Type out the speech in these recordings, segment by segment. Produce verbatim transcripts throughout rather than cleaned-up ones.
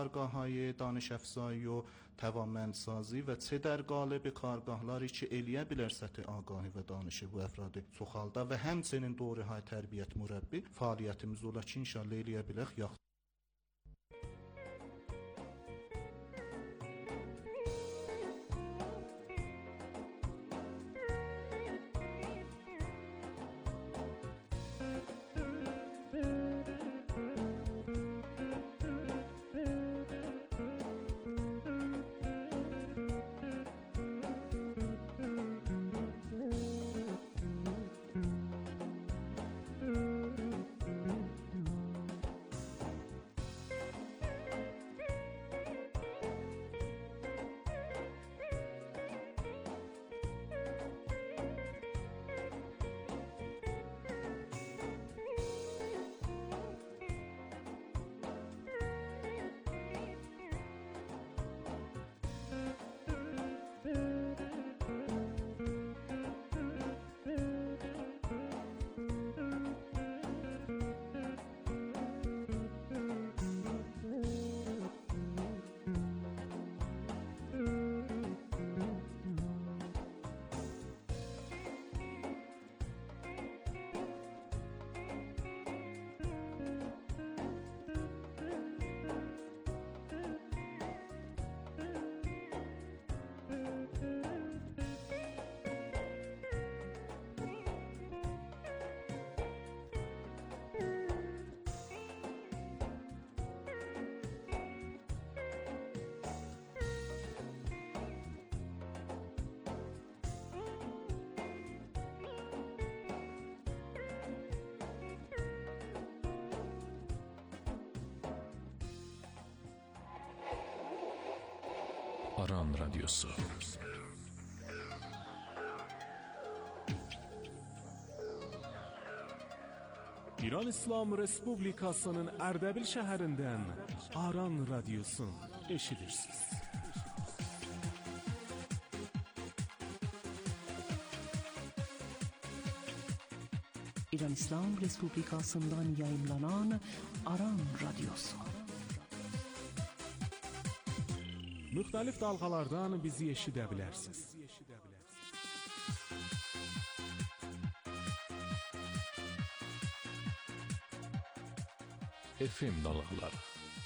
کارگاه‌های دانش افزایی و توانمندسازی و چه در قالب کارگاهları ki eləyə bilər səthi آگاهی və danışı bu əfradı çoxalda və həmçinin doğru-hay tərbiyyət mürəbbi fəaliyyətimiz ola ki, inşallah eləyə bilək. Yaxşı. Aran Radyosu. İran İslam Respublikasının Ərdəbil şəhərindən Aran Radyosu eşidirsiniz. İran İslam Respublikasından yayımlanan Aran Radyosu. Müxtəlif dalğalardan bizi eşidə bilərsiniz. F M dalğaları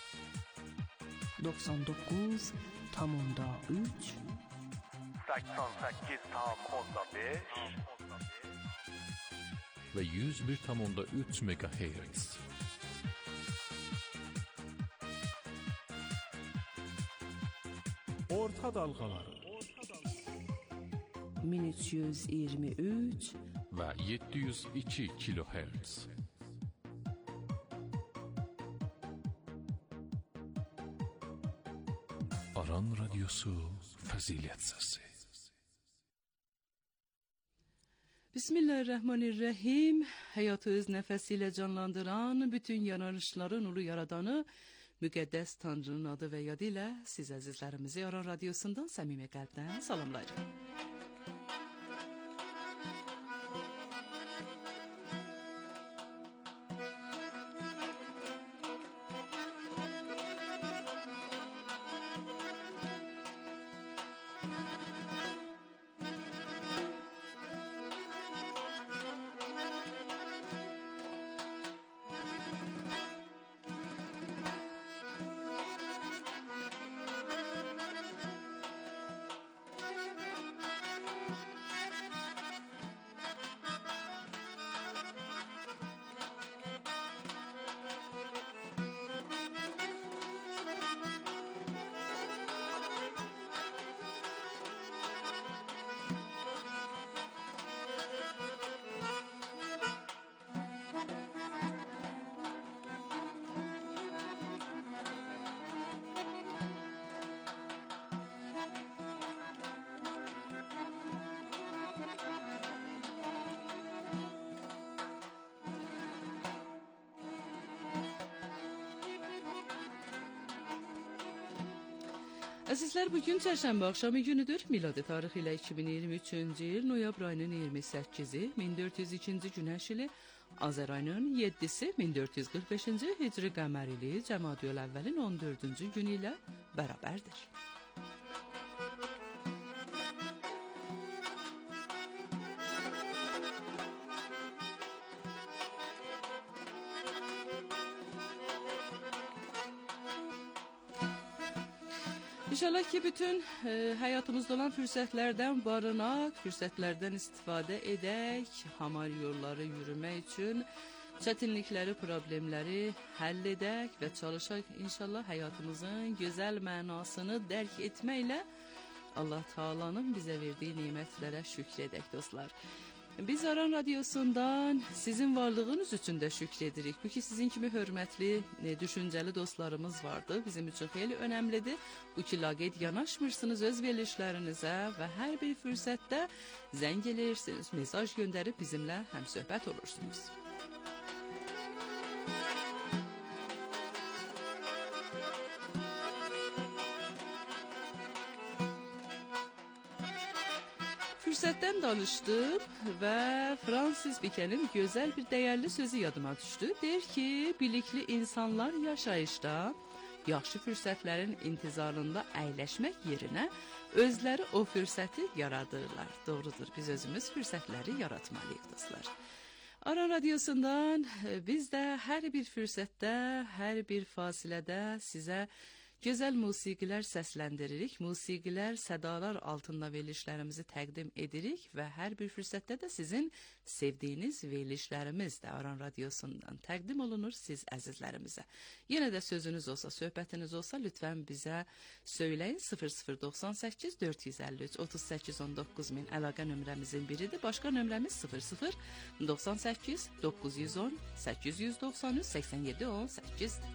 doksan dokuz nokta üç seksen sekiz nokta beş və yüz bir nokta üç megahertz. Orta dalğaları min üç yüz iyirmi üç və yeddi yüz iki kilohertz. Aran Radyosu Fəzilət Səsi. Bismillahirrahmanirrahim. Hayatı öz nəfəsiyle canlandıran bütün yaranışların ulu yaradanı müqəddəs Tanrının adı və yadı ilə siz əzizlərimizi Aran Radyosundan səmimi qəlbdən salamlayırım. Əzizlər, bugün çərşənbə axşamı günüdür. Miladi tarixi ilə iki min iyirmi üçüncü il noyabr ayının iyirmi səkkizi, min dörd yüz ikinci günəş ili Azər ayının yeddisi min dörd yüz qırx beşinci Hicri qəmərili Cəmadiyül əvvəlin on dördüncü günü ilə bərabərdir. İnşallah ki bütün e, həyatımızda olan fürsətlərdən barınaq, fürsətlərdən istifadə edək, hamar yolları yürümək üçün çətinlikləri, problemləri həll edək və çalışaq inşallah həyatımızın gözəl mənasını dərk etməklə Allah Taala'nın bizə verdiyi nemətlərə şükr edək dostlar. Biz Aran Radiosundan sizin varlığınız üçün də şükr edirik. Bu ki sizin kimi hörmətli, e, düşüncəli dostlarımız vardı. Bizim üçün xeyli önəmlidir. Bu ki laqeyd yanaşmırsınız öz verilişlərinizə və hər bir fürsətdə zəng eləyirsiniz, mesaj göndərib bizimlə həmsöhbət olursunuz. Fürsətdən danışdım və Fransis Biken'in gözəl bir dəyərli sözü yadıma düşdü. Deyir ki, bilikli insanlar yaşayışda yaxşı fürsətlərin intizarında əyləşmək yerinə özləri o fürsəti yaradırlar. Doğrudur, biz özümüz fürsətləri yaratmalıyıq dostlar. Aran Radiosundan biz də hər bir fürsətdə, hər bir fasilədə sizə gözəl musiqilər səsləndiririk, musiqilər, sədalar altında verilişlərimizi təqdim edirik və hər bir fürsətdə də sizin sevdiyiniz verilişlərimiz də Aran Radiosundan təqdim olunur siz əzizlərimizə. Yenə də sözünüz olsa, söhbətiniz olsa lütfən bizə söyləyin. sıfır sıfır doxsan səkkiz dörd yüz əlli üç otuz səkkiz on doqquz min əlaqə nömrəmizin biridir. Başqa nömrəmiz sıfır sıfır doxsan səkkiz doqquz yüz on səkkiz yüz doxsan üç səksən yeddi on səkkizdir.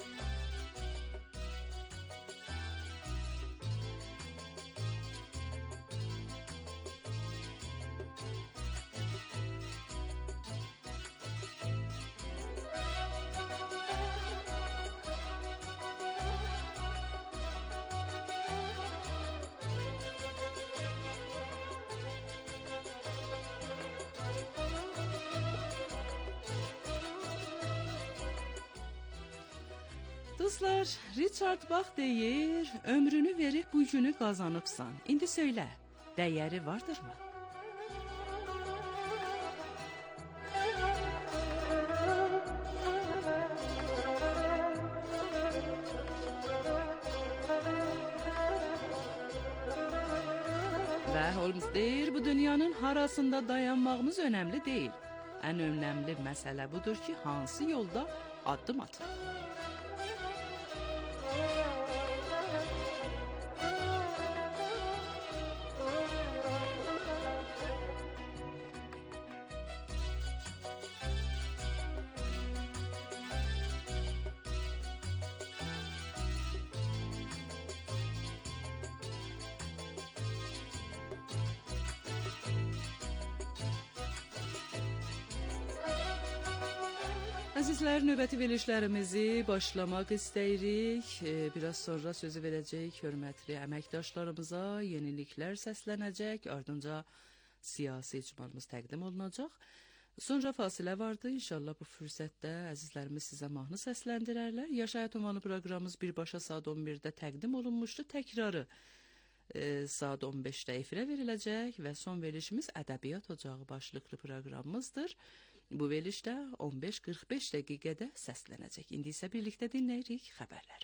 Dostlar, Richard Bach deyir, ömrünü verib bu günü qazanıbsan. İndi söylə, dəyəri vardırmı? Və Holmes deyir, bu dünyanın harasında dayanmağımız önəmli deyil. Ən önəmli məsələ budur ki, hansı yolda addım atır. Əzizlər, növbəti verilişlərimizi başlamaq istəyirik. Biraz sonra sözü verəcəyik hörmətli əməkdaşlarımıza, yeniliklər səslənəcək, ardınca siyasi icmalımız təqdim olunacaq. Sonra fasilə vardı, inşallah bu fürsətdə əzizlərimiz sizə mahnı səsləndirərlər. Yaş Həyat Ünvanı proqramımız birbaşa saat on birdə təqdim olunmuşdu, təkrarı e, saat on beşdə efirə veriləcək və son verilişimiz Ədəbiyyat Ocağı başlıqlı proqramımızdır. Bu verilişdə on beş qırx beş dəqiqədə səslənəcək. İndi isə birlikdə dinləyirik xəbərləri.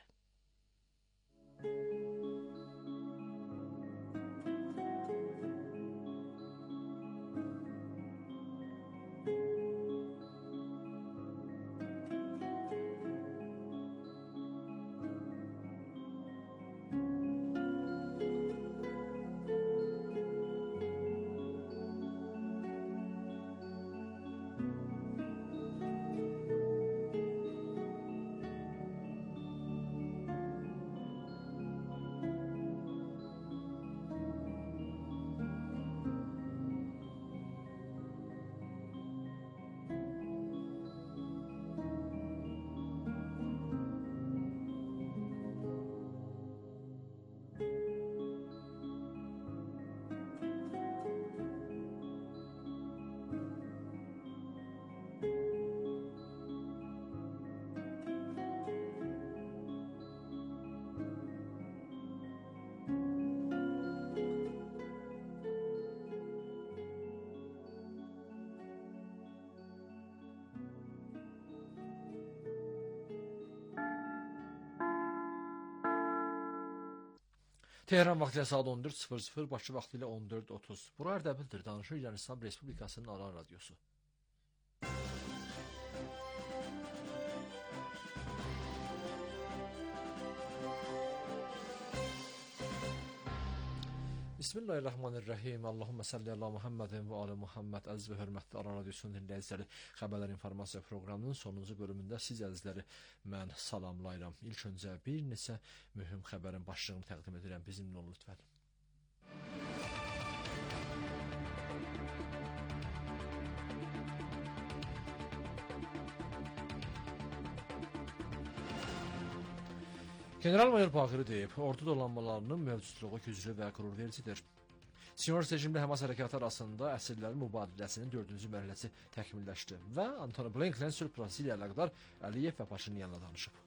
Tehran vaxtı ilə saat on dörd sıfır sıfır, Bakı vaxtı ilə on dörd otuz. Bura Ərdəbildir, danışır İran İslam Respublikasının Aran radiosu. Bismillahirrahmanirrahim. Allahümme salli ala Muhammedin və ala Muhammed. Əziz və hörmətli Aran radiosunun dinləyiciləri, xəbərlər informasiya proqramının sonuncu bölümündə siz əzizləri mən salamlayıram. İlk öncə bir neçə mühüm xəbərin başlığını təqdim edirəm. Bizimlə olun lütfən. General-mayor Baqiri deyib, ordu dolanmalarının mövcudluğu güclü və qürurvericidir. Sionist rejimli Həmas hərəkatı arasında əsirlərin mübadiləsinin dördüncü mərhələsi təkmilləşdi və Antony Blinken sülh prosesi ilə əlaqədar Əliyev və Paşinyanla danışıb.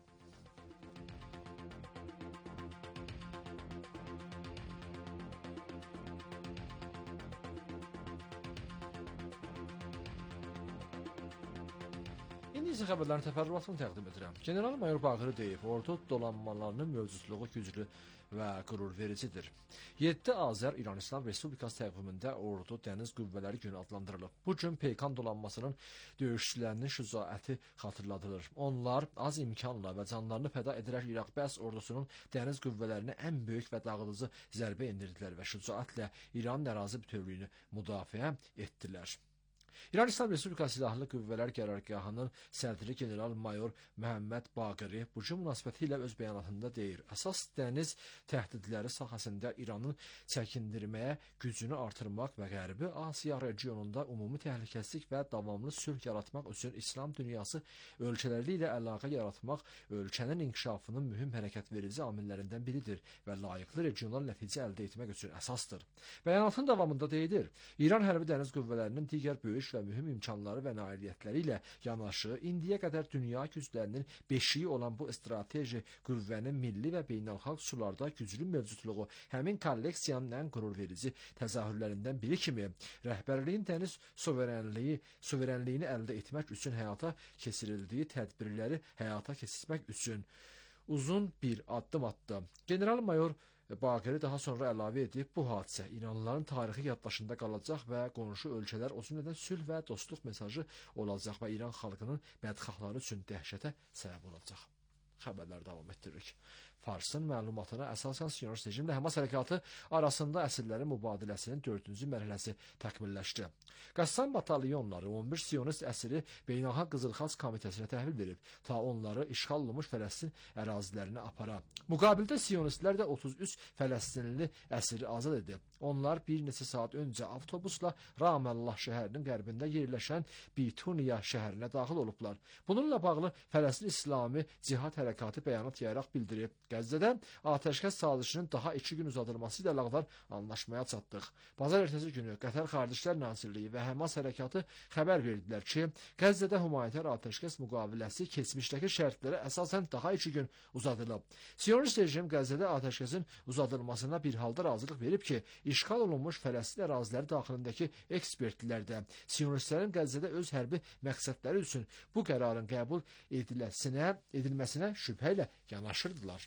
İndi isə xəbərlərin təfərrüatını təqdim edirəm. General-mayor Baqiri deyib, ordu dolanmalarının mövcudluğu güclü və qürurvericidir. yeddi Azər İran İslam Respublikası təqvimində ordu dəniz qüvvələri günü adlandırılıb. Bu gün Peykan dolanmasının döyüşçülərinin şücaəti xatırladılır. Onlar az imkanla və canlarını fəda edərək İraq bəs ordusunun dəniz qüvvələrinə ən böyük və dağıdıcı zərbə endirdilər və şücaətlə İranın ərazi bütövlüyünü müdafiə etdilər. İran İslam Respublikası Silahlı Qüvvələr Qərargahının sədri general-mayor Məhəmməd Baqiri bu gün münasibəti ilə öz bəyanatında deyir, əsas dəniz təhdidləri sahəsində İranın çəkindirməyə, gücünü artırmaq və Qərbi Asiya regionunda ümumi təhlükəsizlik və davamlı sülh yaratmaq üçün İslam dünyası ölkələri ilə əlaqə yaratmaq ölkənin inkişafının mühüm hərəkət verici amillərindən biridir və layiqli regional nəticə əldə etmək üçün əsasdır. Bəyanatın davamında deyilir, İran hərbi dəniz qüvvələrinin digər böyük və mühüm imkanları və nailiyyətləri ilə yanaşı, indiyə qədər dünya güclərinin beşiyi olan bu strateji qüvvənin milli və beynəlxalq sularda güclü mövcudluğu həmin kolleksiyanın ən qürurverici təzahürlərindən biri kimi rəhbərliyin dəniz suverenliyi, suverenliyini əldə etmək üçün həyata keçirildiyi tədbirləri həyata keçirmək üçün uzun bir addım attı. General-mayor Baqiri daha sonra əlavə edib, bu hadisə İranlıların tarixi yaddaşında qalacaq və qonşu ölkələr o cümlədən sülh və dostluq mesajı olacaq və İran xalqının bədxahları üçün dəhşətə səbəb olacaq. Xəbərlər davam etdiririk. Farsın məlumatına əsasən sionist rejimlə Həmas hərəkatı arasında əsirlərin mübadiləsinin dördüncü mərhələsi təkmilləşdi. Qəssam batalyonları on bir sionist əsiri Beynəlxalq Qızıl Xaç Komitəsinə təhvil verib, ta onları işğal olunmuş Fələstin ərazilərinə apara. Müqabildə sionistlər də otuz üç Fələstinli əsiri azad edib. Onlar bir neçə saat öncə avtobusla Ramallah şəhərinin qərbində yerləşən Bituniya şəhərinə daxil olublar. Bununla bağlı Fələstin İslami Cihad hərəkatı bəyanat yayaraq bildirib, Qəzzədə atəşkəs sazişinin daha iki gün uzadılması ilə əlaqədar anlaşmaya çatdıq. Bazar ertəsi günü Qətər Xarici Nazirliyi və Həmas hərəkatı xəbər verdilər ki, Qəzzədə humanitar atəşkəs müqaviləsi keçmişdəki şərtlərə əsasən daha iki gün uzadılıb. Sionist rejim Qəzzədə atəşkəsin uzadılmasına bir halda razılıq verib ki, işğal olunmuş Fələstin əraziləri daxilindəki ekspertlər də sionistlərin Qəzzədə öz hərbi məqsədləri üçün bu qərarın qəbul ediləsinə, edilməsinə şübhə ilə yanaşırdılar.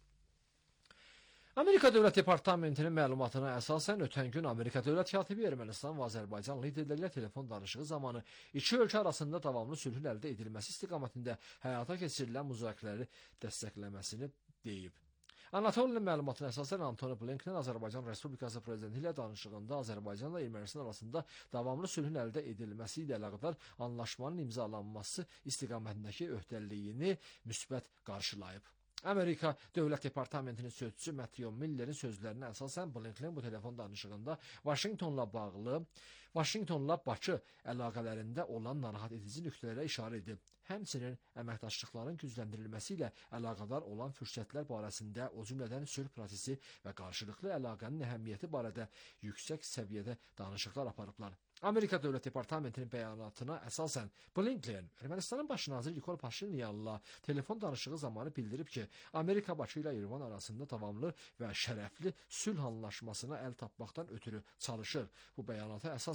Amerika Dövlət Departamentinin məlumatına əsasən ötən gün Amerika Dövlət katibi Ermənistan və Azərbaycan liderləri ilə telefon danışığı zamanı iki ölkə arasında davamlı sülhün əldə edilməsi istiqamətində həyata keçirilən müzakirələri dəstəkləməsini deyib. Anatolinin məlumatına əsasən Antony Blinken Azərbaycan Respublikası prezidenti ilə danışığında Azərbaycanla Ermənistan arasında davamlı sülhün əldə edilməsi ilə əlaqədar anlaşmanın imzalanması istiqamətindəki öhdəliyini müsbət qarşılayıb. Amerika Dövlət Departamentinin sözçüsü Matthew Miller'in sözlərinə əsasən Blinken bu telefon danışığında Vaşinqtonla bağlı, Vaşinqtonla Bakı əlaqələrində olan narahat edici nöqtələrə işarə edib. Həmçinin əməkdaşlıqların gücləndirilməsi ilə əlaqədar olan fürsətlər barəsində, o cümlədən sülh prosesi və qarşılıqlı əlaqənin əhəmiyyəti barədə yüksək səviyyədə danışıqlar aparıblar. Amerika Dövlət Departamentinin bəyanatına əsasən Blinken Ermənistanın baş naziri Nikol Paşinyanla telefon danışığı zamanı bildirib ki, Amerika Bakı ilə İrəvan arasında davamlı və şərəfli sülh anlaşmasına əl tapmaqdan ötürü çalışır. Bu bəyanata əsasən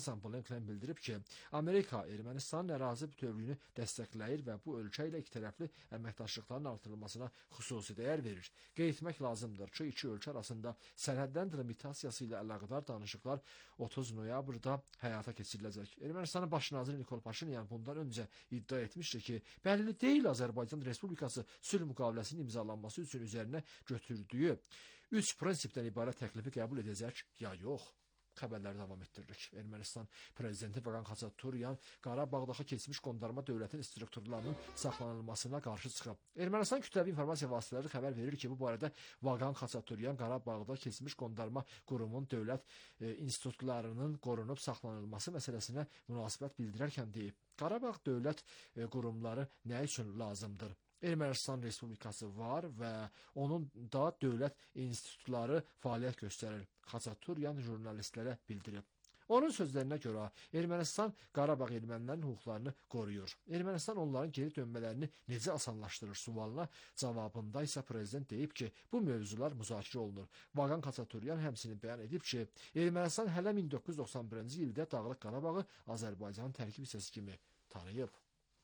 əsasən Blinken bildirib ki, Amerika Ermənistanın ərazi bütövlüyünü dəstəkləyir və bu ölkə ilə ikitərəfli əməkdaşlıqların artırılmasına xüsusi dəyər verir. Qeyd etmək lazımdır ki, iki ölkə arasında sərhəddən delimitasiyası ilə əlaqədar danışıqlar otuz noyabrda həyata keçiriləcək. Ermənistanın baş naziri Nikol Paşinyan bundan öncə iddia etmişdi ki, bəlli deyil Azərbaycan Respublikası sülh müqaviləsinin imzalanması üçün üzərinə götürdüyü üç prinsipdən ibarət təklifi qəbul edəcək ya yox. Xəbərləri davam etdiririk. Ermənistan prezidenti Vaqan Xaçaturyan Qarabağdakı keçmiş qondarma dövlətin strukturlarının saxlanılmasına qarşı çıxıb. Ermənistan kütləvi informasiya vasitələri xəbər verir ki, bu barədə Vaqan Xaçaturyan Qarabağda keçmiş qondarma qurumun dövlət e, institutlarının qorunub saxlanılması məsələsinə münasibət bildirərkən deyib. Qarabağ dövlət e, qurumları nə üçün lazımdır? Ermənistan Respublikası var və onun da dövlət institutları fəaliyyət göstərir. Xaçaturyan jurnalistlərə bildirib. Onun sözlərinə görə Ermənistan Qarabağ ermənilərinin hüquqlarını qoruyur. Ermənistan onların geri dönmələrini necə asanlaşdırır sualına cavabında isə prezident deyib ki, bu mövzular müzakirə olunur. Vaqan Xaçaturyan həmçinin bəyan edib ki, Ermənistan hələ min doqquz yüz doxsan birinci ildə Dağlıq Qarabağı Azərbaycanın tərkib hissəsi kimi tanıyıb.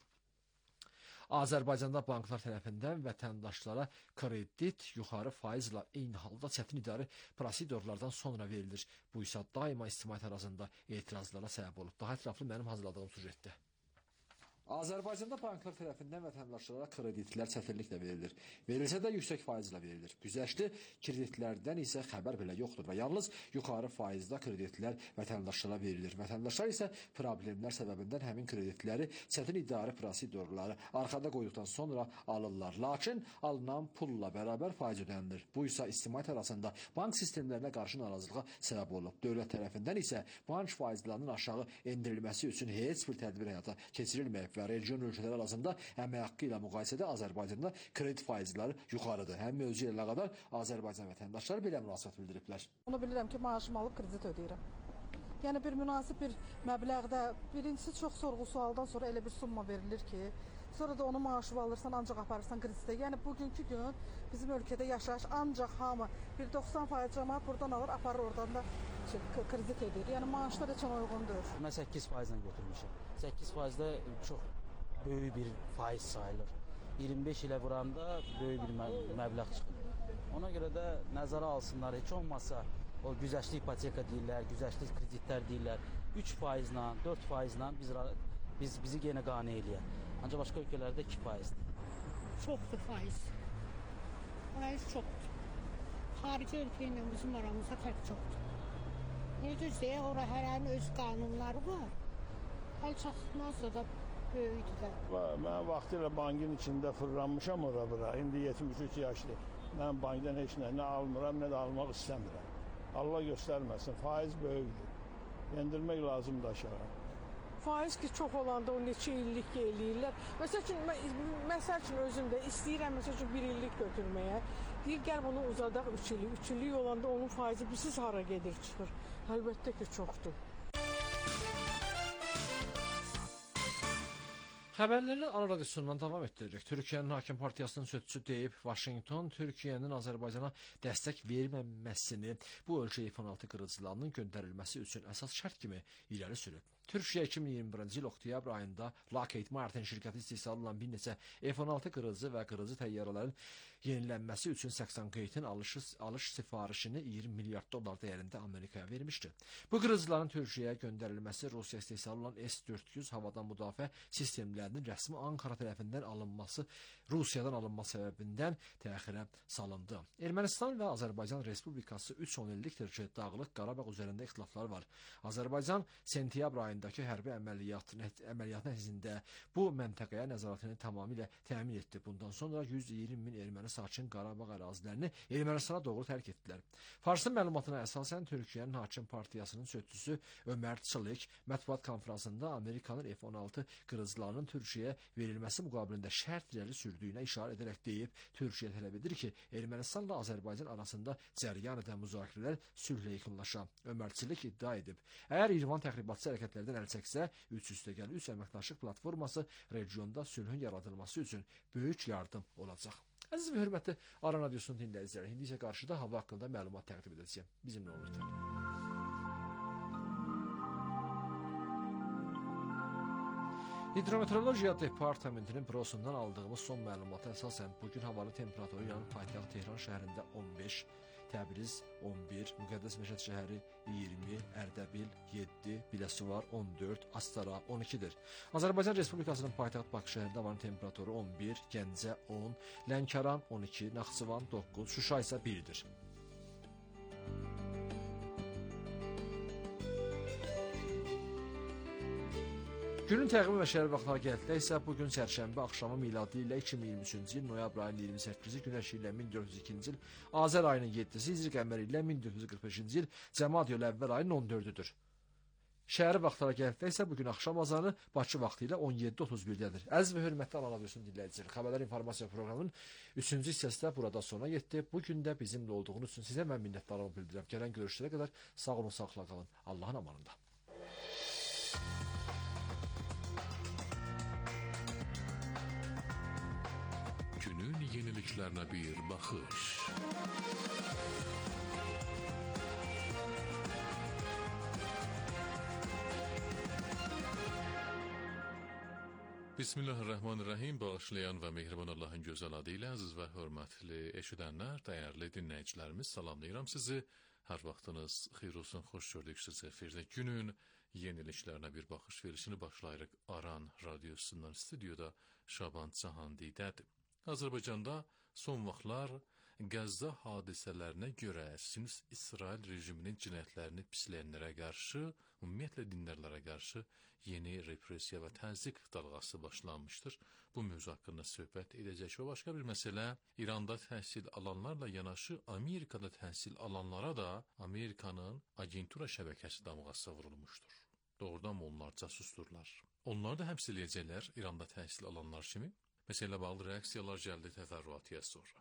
Azərbaycanda banklar tərəfindən vətəndaşlara kredit yuxarı faizlə eyni halda çətin idarə prosedurlardan sonra verilir. Bu isə daima ictimaiyyət arasında etirazlara səbəb olub. Daha ətraflı mənim hazırladığım süjetdə. Azərbaycanda banklar tərəfindən vətəndaşlara kreditlər çətinliklə verilir. Verilsə də yüksək faizlə verilir. Güzəştli kreditlərdən isə xəbər belə yoxdur və yalnız yuxarı faizlə kreditlər vətəndaşlara verilir. Vətəndaşlar isə problemlər səbəbindən həmin kreditləri çətin idarə prosedurları arxada qoyduqdan sonra alırlar. Lakin alınan pulla bərabər faiz ödənilir. Bu isə ictimaiyyət arasında bank sistemlərinə qarşı narazılığa səbəb olub. Dövlət tərəfindən isə bank faizlərinin aşağı endirilməsi üçün heç bir tədbir həyata keçirilməyib və region ölkələri arasında əmək haqqı ilə müqayisədə Azərbaycanda kredit faizləri yuxarıdır. Həm mövzu ilə əlaqədar Azərbaycan vətəndaşları belə münasibət bildiriblər. Onu bilirəm ki, maaşımı alıb kredit ödəyirəm. Yəni bir münasib bir məbləğdə birincisi çox sorğu-sualdan sonra elə bir summa verilir ki, sonra da onu maaşı alırsan, ancaq aparırsan kreditə. Yəni bugünkü gün bizim ölkədə yaşayış ancaq hamı bir doxsan faiz cəmaət buradan alır, aparır oradan da kredit edir. Yəni maaşlar heç uyğundur. Mən səkkiz faizlə götürmüşəm. səkkiz faizdə çox böyük bir faiz sayılır. iyirmi beş ilə vuranda böyük bir məbləğ çıxır. Ona görə də nəzərə alsınlar, heç olmasa o güzəştli ipoteka deyirlər, güzəştli kreditlər deyirlər. üç faizlə, dörd faizlə biz, biz bizi yenə qane eləyər. Ancaq başqa ölkələrdə iki faizdir. Çoxdur faiz. Faiz çoxdur. Xarici ölkə ilə bizim aramızda fərq çoxdur. Necə ora hərənin öz qanunları var. Əl çatmazsa da böyükdür. Mən vaxtilə bankın içində fırlanmışam ora bura. İndi yetmiş üç yaşlı. Mən bankdan heç nə, nə almıram, nə də almaq istəmirəm. Allah göstərməsin, faiz böyükdür. Yendirmək lazımdır aşağı. Faiz ki, çox olanda o neçə illik eləyirlər. Məsəl üçün, məsəl üçün özüm də istəyirəm, məsəl üçün bir illik götürməyə. Deyir, gəl bunu uzadaq üç illik. üç illik olanda onun faizi bilsiz hara gedir, çıxır. Əlbəttə ki, çoxdur. Xəbərləri Ana Radiosundan davam etdiririk. Türkiyənin Hakim Partiyasının sözçüsü deyib, Vaşinqton Türkiyənin Azərbaycana dəstək verməməsini bu ölkəyə F on altı qırıcılarının göndərilməsi üçün əsas şərt kimi irəli sürüb. Türkiyə iki min iyirmi birinci il oktyabr ayında Lockheed Martin şirkəti istehsal olunan bir neçə F on altı qırıcı və qırıcı təyyarələrin yenilənməsi üçün Saxon-Gate'in alış, alış sifarişini iyirmi milyard dollar dəyərində Amerikaya vermişdi. Bu qırıcıların Türkiyəyə göndərilməsi Rusiya istehsal olan S dörd yüz havadan müdafiə sistemlərinin rəsmi Ankara tərəfindən alınması, Rusiyadan alınması səbəbindən təxirə salındı. Ermənistan və Azərbaycan Respublikası üç on illikdir ki, Dağlıq Qarabağ üzərində ixtilaflar var. Azərbaycan sentyabr ayındakı hərbi əməliyyatın əməliyyatın nəticəsində bu məntəqəyə nəzarətini tamamilə təmin etdi. Bundan sonra yüz iyirmi min erməni sakin Qarabağ ərazilərini Ermənistana doğru tərk etdilər. Farsın məlumatına əsasən Türkiyənin Hakim Partiyasının sözçüsü Ömər Çılık mətbuat konfransında Amerikanın F on altı qırıcılarının Türkiyəyə verilməsi müqabilində şərt irəli sürdüyünə işarə edərək deyib, Türkiyə tələb edir ki, Ermənistanla Azərbaycan arasında cəryan edən müzakirələr sülhlə yekunlaşa. Ömər Çılık iddia edib, əgər İrvan təxribatçı hərəkətlərdən əl çəksə, üç üstəgəl üç əməkdaşlıq platforması regionda sülhün yaradılması üçün böyük yardım olacaq. Əziz və hörmətli Ara Radiosunun dinləyiciləri, indi isə qarşıda hava haqqında məlumat təqdim edəcəyəm. Bizimlə olun lütfən. Hidrometeorologiya Departamentinin bürosundan aldığımız son məlumata əsasən bugün havanın temperaturu İranın paytaxt Tehran şəhərində on beş, Təbriz on bir, Müqəddəs Məşəd şəhəri iyirmi, Ərdəbil yeddi, Biləsuvar on dörd, Astara on ikidir. Azərbaycan Respublikasının paytaxt Bakı şəhərində havanın temperaturu on bir, Gəncə on, Lənkəran on iki, Naxçıvan doqquz, Şuşa isə birdir. Günün təqvimi və şəhər vaxtları gəldikdə isə bugün çərşənbə axşamı miladi ilə iki min iyirmi üçüncü il noyabr ayının iyirmi səkkizi, günəş ilə min dörd yüz ikinci il, Azər ayının yeddisi, Hicri qəmər ilə min dörd yüz qırx beşinci il, Cəmadi il əvvəl ayının on dördüdür. Şəhər vaxtları gəldikdə isə bugün axşam azanı Bakı vaxtı ilə on yeddi otuz birdədir. Əziz və hörmətli Alan Radiosunun dinləyicilər, xəbərlər informasiya proqramının üçüncü hissəsi də burada sona yetdi. Bugün də bizimlə olduğunuz üçün sizə mən minnətdarlığımı bildirirəm. Gələn görüşlərə qədər sağ olun, sağlıqla qalın. Allahın amanında. Günün yeniliklerine bir bakış. Bismillahirrahmanirrahim. Bağışlayan ve mehriban Allah'ın güzel adıyla aziz ve hürmetli eşidenler, değerli dinleyicilerimiz, salamlayıram sizi. Her vaxtınız xeyir olsun, xoş gördük sizi efirde. Günün yeniliklerine bir bakış verişini başlayırıq. Aran radyosundan stüdyoda Şaban Cahandidədir. Azərbaycanda son vaxtlar Qəzza hadisələrinə görə Siyonist-İsrail rejiminin cinayətlərini pisləyənlərə qarşı, ümumiyyətlə dinlərlərə qarşı yeni repressiya və təzyiq dalğası başlanmışdır. Bu mövzu haqqında söhbət edəcək və başqa bir məsələ, İranda təhsil alanlarla yanaşı Amerikada təhsil alanlara da Amerikanın agentura şəbəkəsi damğası vurulmuşdur. Doğrudan mı onlar casusdurlar? Onlar da həbs eləyəcəklər İranda təhsil alanlar kimi. Məsələ bağlı reaksiyalar gəldi təfərrüatıya sonra.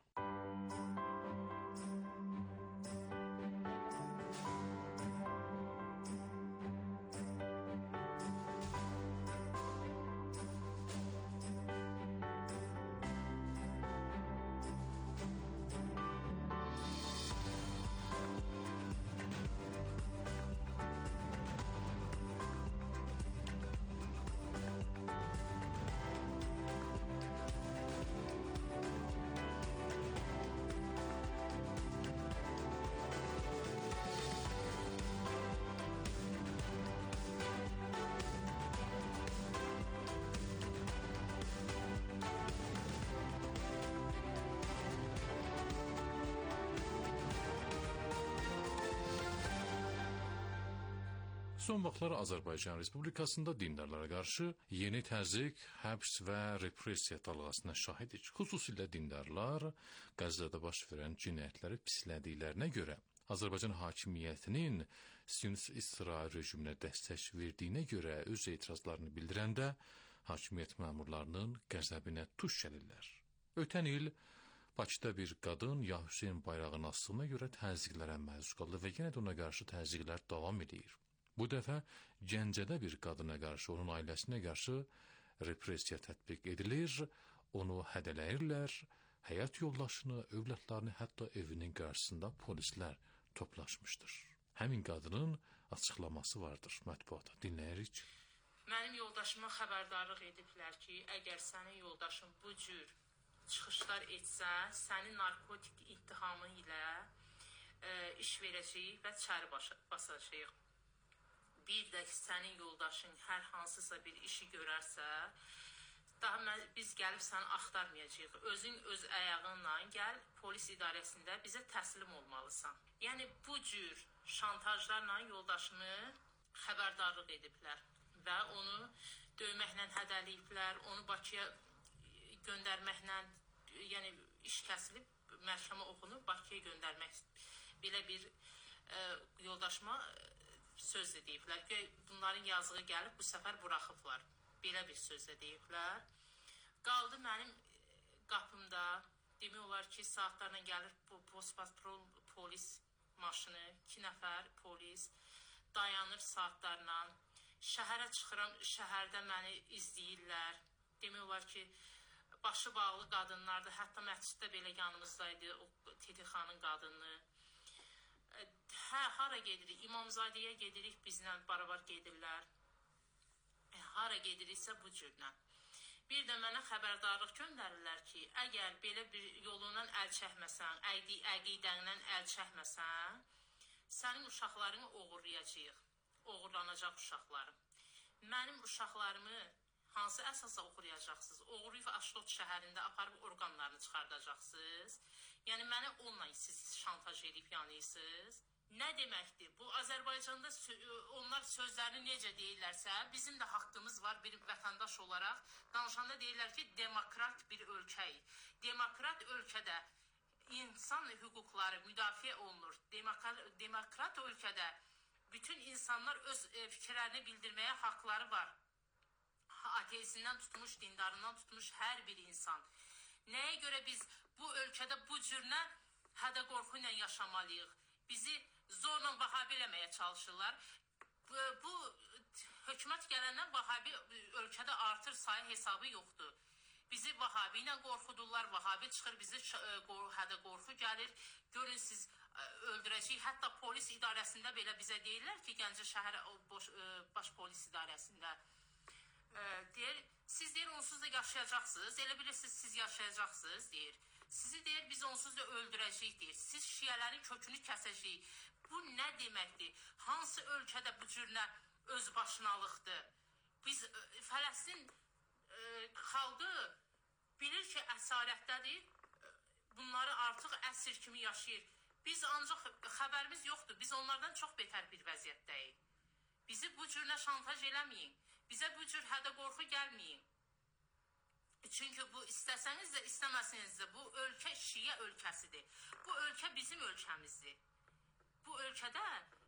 Son vaxtlar Azərbaycan Respublikasında dindarlara qarşı yeni təzyiq, həbs və repressiya dalğasına şahidik. Xüsusilə dindarlar Qəzzada baş verən cinayətləri pislədiklərinə görə Azərbaycan hakimiyyətinin Siyonist-İsrail rejiminə dəstək verdiyinə görə öz etirazlarını bildirəndə hakimiyyət məmurlarının qəzəbinə tuş gəlirlər. Ötən il Bakıda bir qadın Ya Hüseyn bayrağının asılına görə təzyiqlərə məruz qaldı və yenə də ona qarşı təzyiqlər davam edir. Bu dəfə Gəncədə bir qadına qarşı, onun ailəsinə qarşı repressiya tətbiq edilir, onu hədələyirlər, həyat yoldaşını, övladlarını, hətta evinin qarşısında polislər toplaşmışdır. Həmin qadının açıqlaması vardır mətbuata. Dinləyirik. Mənim yoldaşıma xəbərdarlıq ediblər ki, əgər sənin yoldaşın bu cür çıxışlar etsə, səni narkotik ittihamı ilə e, iş verəcəyik və çəri basacağıq. Bir də sənin yoldaşın hər hansısa bir işi görərsə, daha biz gəlib səni axtarmayacağıq. Özün öz əyağınla gəl, polis idarəsində bizə təslim olmalısan. Yəni, bu cür şantajlarla yoldaşını xəbərdarlıq ediblər və onu döyməklə hədəliyiblər, onu Bakıya göndərməklə, yəni iş kəsilib, məhkəmə oxunub, Bakıya göndərmək belə bir e, yoldaşıma söz də deyiblər ki, bunların yazığı gəlib, bu səfər buraxıblar. Belə bir söz də deyiblər. Qaldı mənim qapımda, demək olar ki, saatlarla gəlir bu postpatrol polis maşını, iki nəfər polis dayanır saatlarla. Şəhərə çıxıram, şəhərdə məni izləyirlər. Demək olar ki, başı bağlı qadınlardır, hətta məsciddə belə yanımızdaydı o Titi xanın qadını. Hə, hara gedirik? İmamzadəyə gedirik, bizlə barabar gedirlər. hara gediriksə bu cürlə. Bir də mənə xəbərdarlıq göndərirlər ki, əgər belə bir yolundan əl çəkməsən, əqidəndən əl çəkməsən, sənin uşaqlarını oğurlayacağıq, oğurlanacaq uşaqların. Mənim uşaqlarımı hansı əsasla oxuyacaqsınız? Oğurlayıb Aşdod şəhərində aparıb orqanlarını çıxardacaqsınız. Yəni, mənə onunla siz şantaj edib yanıysınız. Nə deməkdir? Bu, Azərbaycanda onlar sözlərini necə deyirlərsə, bizim də haqqımız var bir vətəndaş olaraq. Danışanda deyirlər ki, demokrat bir ölkəyik. Demokrat ölkədə insan hüquqları müdafiə olunur. Demokrat, demokrat ölkədə bütün insanlar öz fikirlərini bildirməyə haqları var. Ateisindən tutmuş, dindarından tutmuş hər bir insan. Nəyə görə biz bu ölkədə bu cürlə hədə qorxu ilə yaşamalıyıq? Bizi zorla Vahabi eləməyə çalışırlar. Bu, bu hökumət gələndən Vahabi ölkədə artır sayı hesabı yoxdur. Bizi Vahabi ilə qorxudurlar, Vahabi çıxır, bizi hədə qorxu gəlir. Görün, siz öldürəcəyik. Hətta polis idarəsində belə bizə deyirlər ki, Gəncə şəhər boş, baş polis idarəsində deyir, siz deyir, onsuz da yaşayacaqsınız, elə bilirsiniz, siz yaşayacaqsınız, deyir. Sizi deyir, biz onsuz da öldürəcəyik, deyir. Siz şiyələrin kökünü kəsəcəyik. Bu nə deməkdir? Hansı ölkədə bu cürlə özbaşınalıqdır? Biz, Fələstin xalqı bilir ki, əsarətdədir, bunları artıq əsir kimi yaşayır. Biz ancaq xəbərimiz yoxdur, biz onlardan çox betər bir vəziyyətdəyik. Bizi bu cürlə şantaj eləməyin, bizə bu cür hədə qorxu gəlməyin. Çünki bu istəsəniz də, istəməsiniz də bu ölkə şiə ölkəsidir. Bu ölkə bizim ölkəmizdir. Bu ölkədə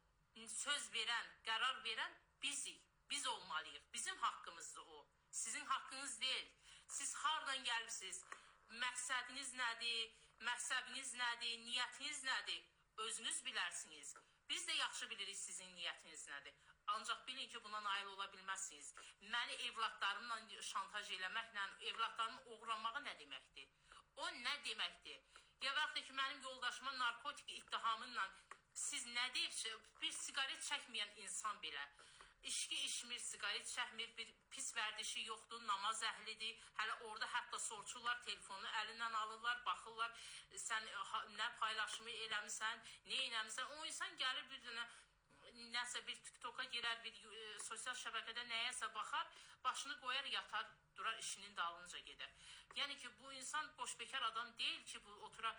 söz verən, qərar verən bizik, biz olmalıyıq. Bizim haqqımızdır o. Sizin haqqınız deyil. Siz hardan gəlibsiniz? Məqsədiniz nədir? Məqsədiniz nədir? Niyyətiniz nədir? Özünüz bilərsiniz. Biz də yaxşı bilirik sizin niyyətiniz nədir. Ancaq bilin ki, buna nail ola bilməzsiniz. Məni evlatlarımla şantaj eləməklə, evlatlarımı oğurlamağa nə deməkdir? O nə deməkdir? Ya vaxtda ki, mənim yoldaşıma narkotik ittihamınla siz nə deyib, bir sigaret çəkməyən insan belə, İçki içmir, sigaret çəkmir, bir pis vərdişi yoxdur, namaz əhlidir. Hələ orada hətta sorçurlar, telefonu əlindən alırlar, baxırlar, sən nə paylaşımı eləmirsən, nə eləmirsən. O insan gəlir bir dənə, nəsə bir TikToka girər, bir e, sosial şəbəkədə nəyəsə baxar, başını qoyar, yatar, durar, işinin dalınca gedər. Yəni ki, bu insan boşbekar adam deyil ki, bu otura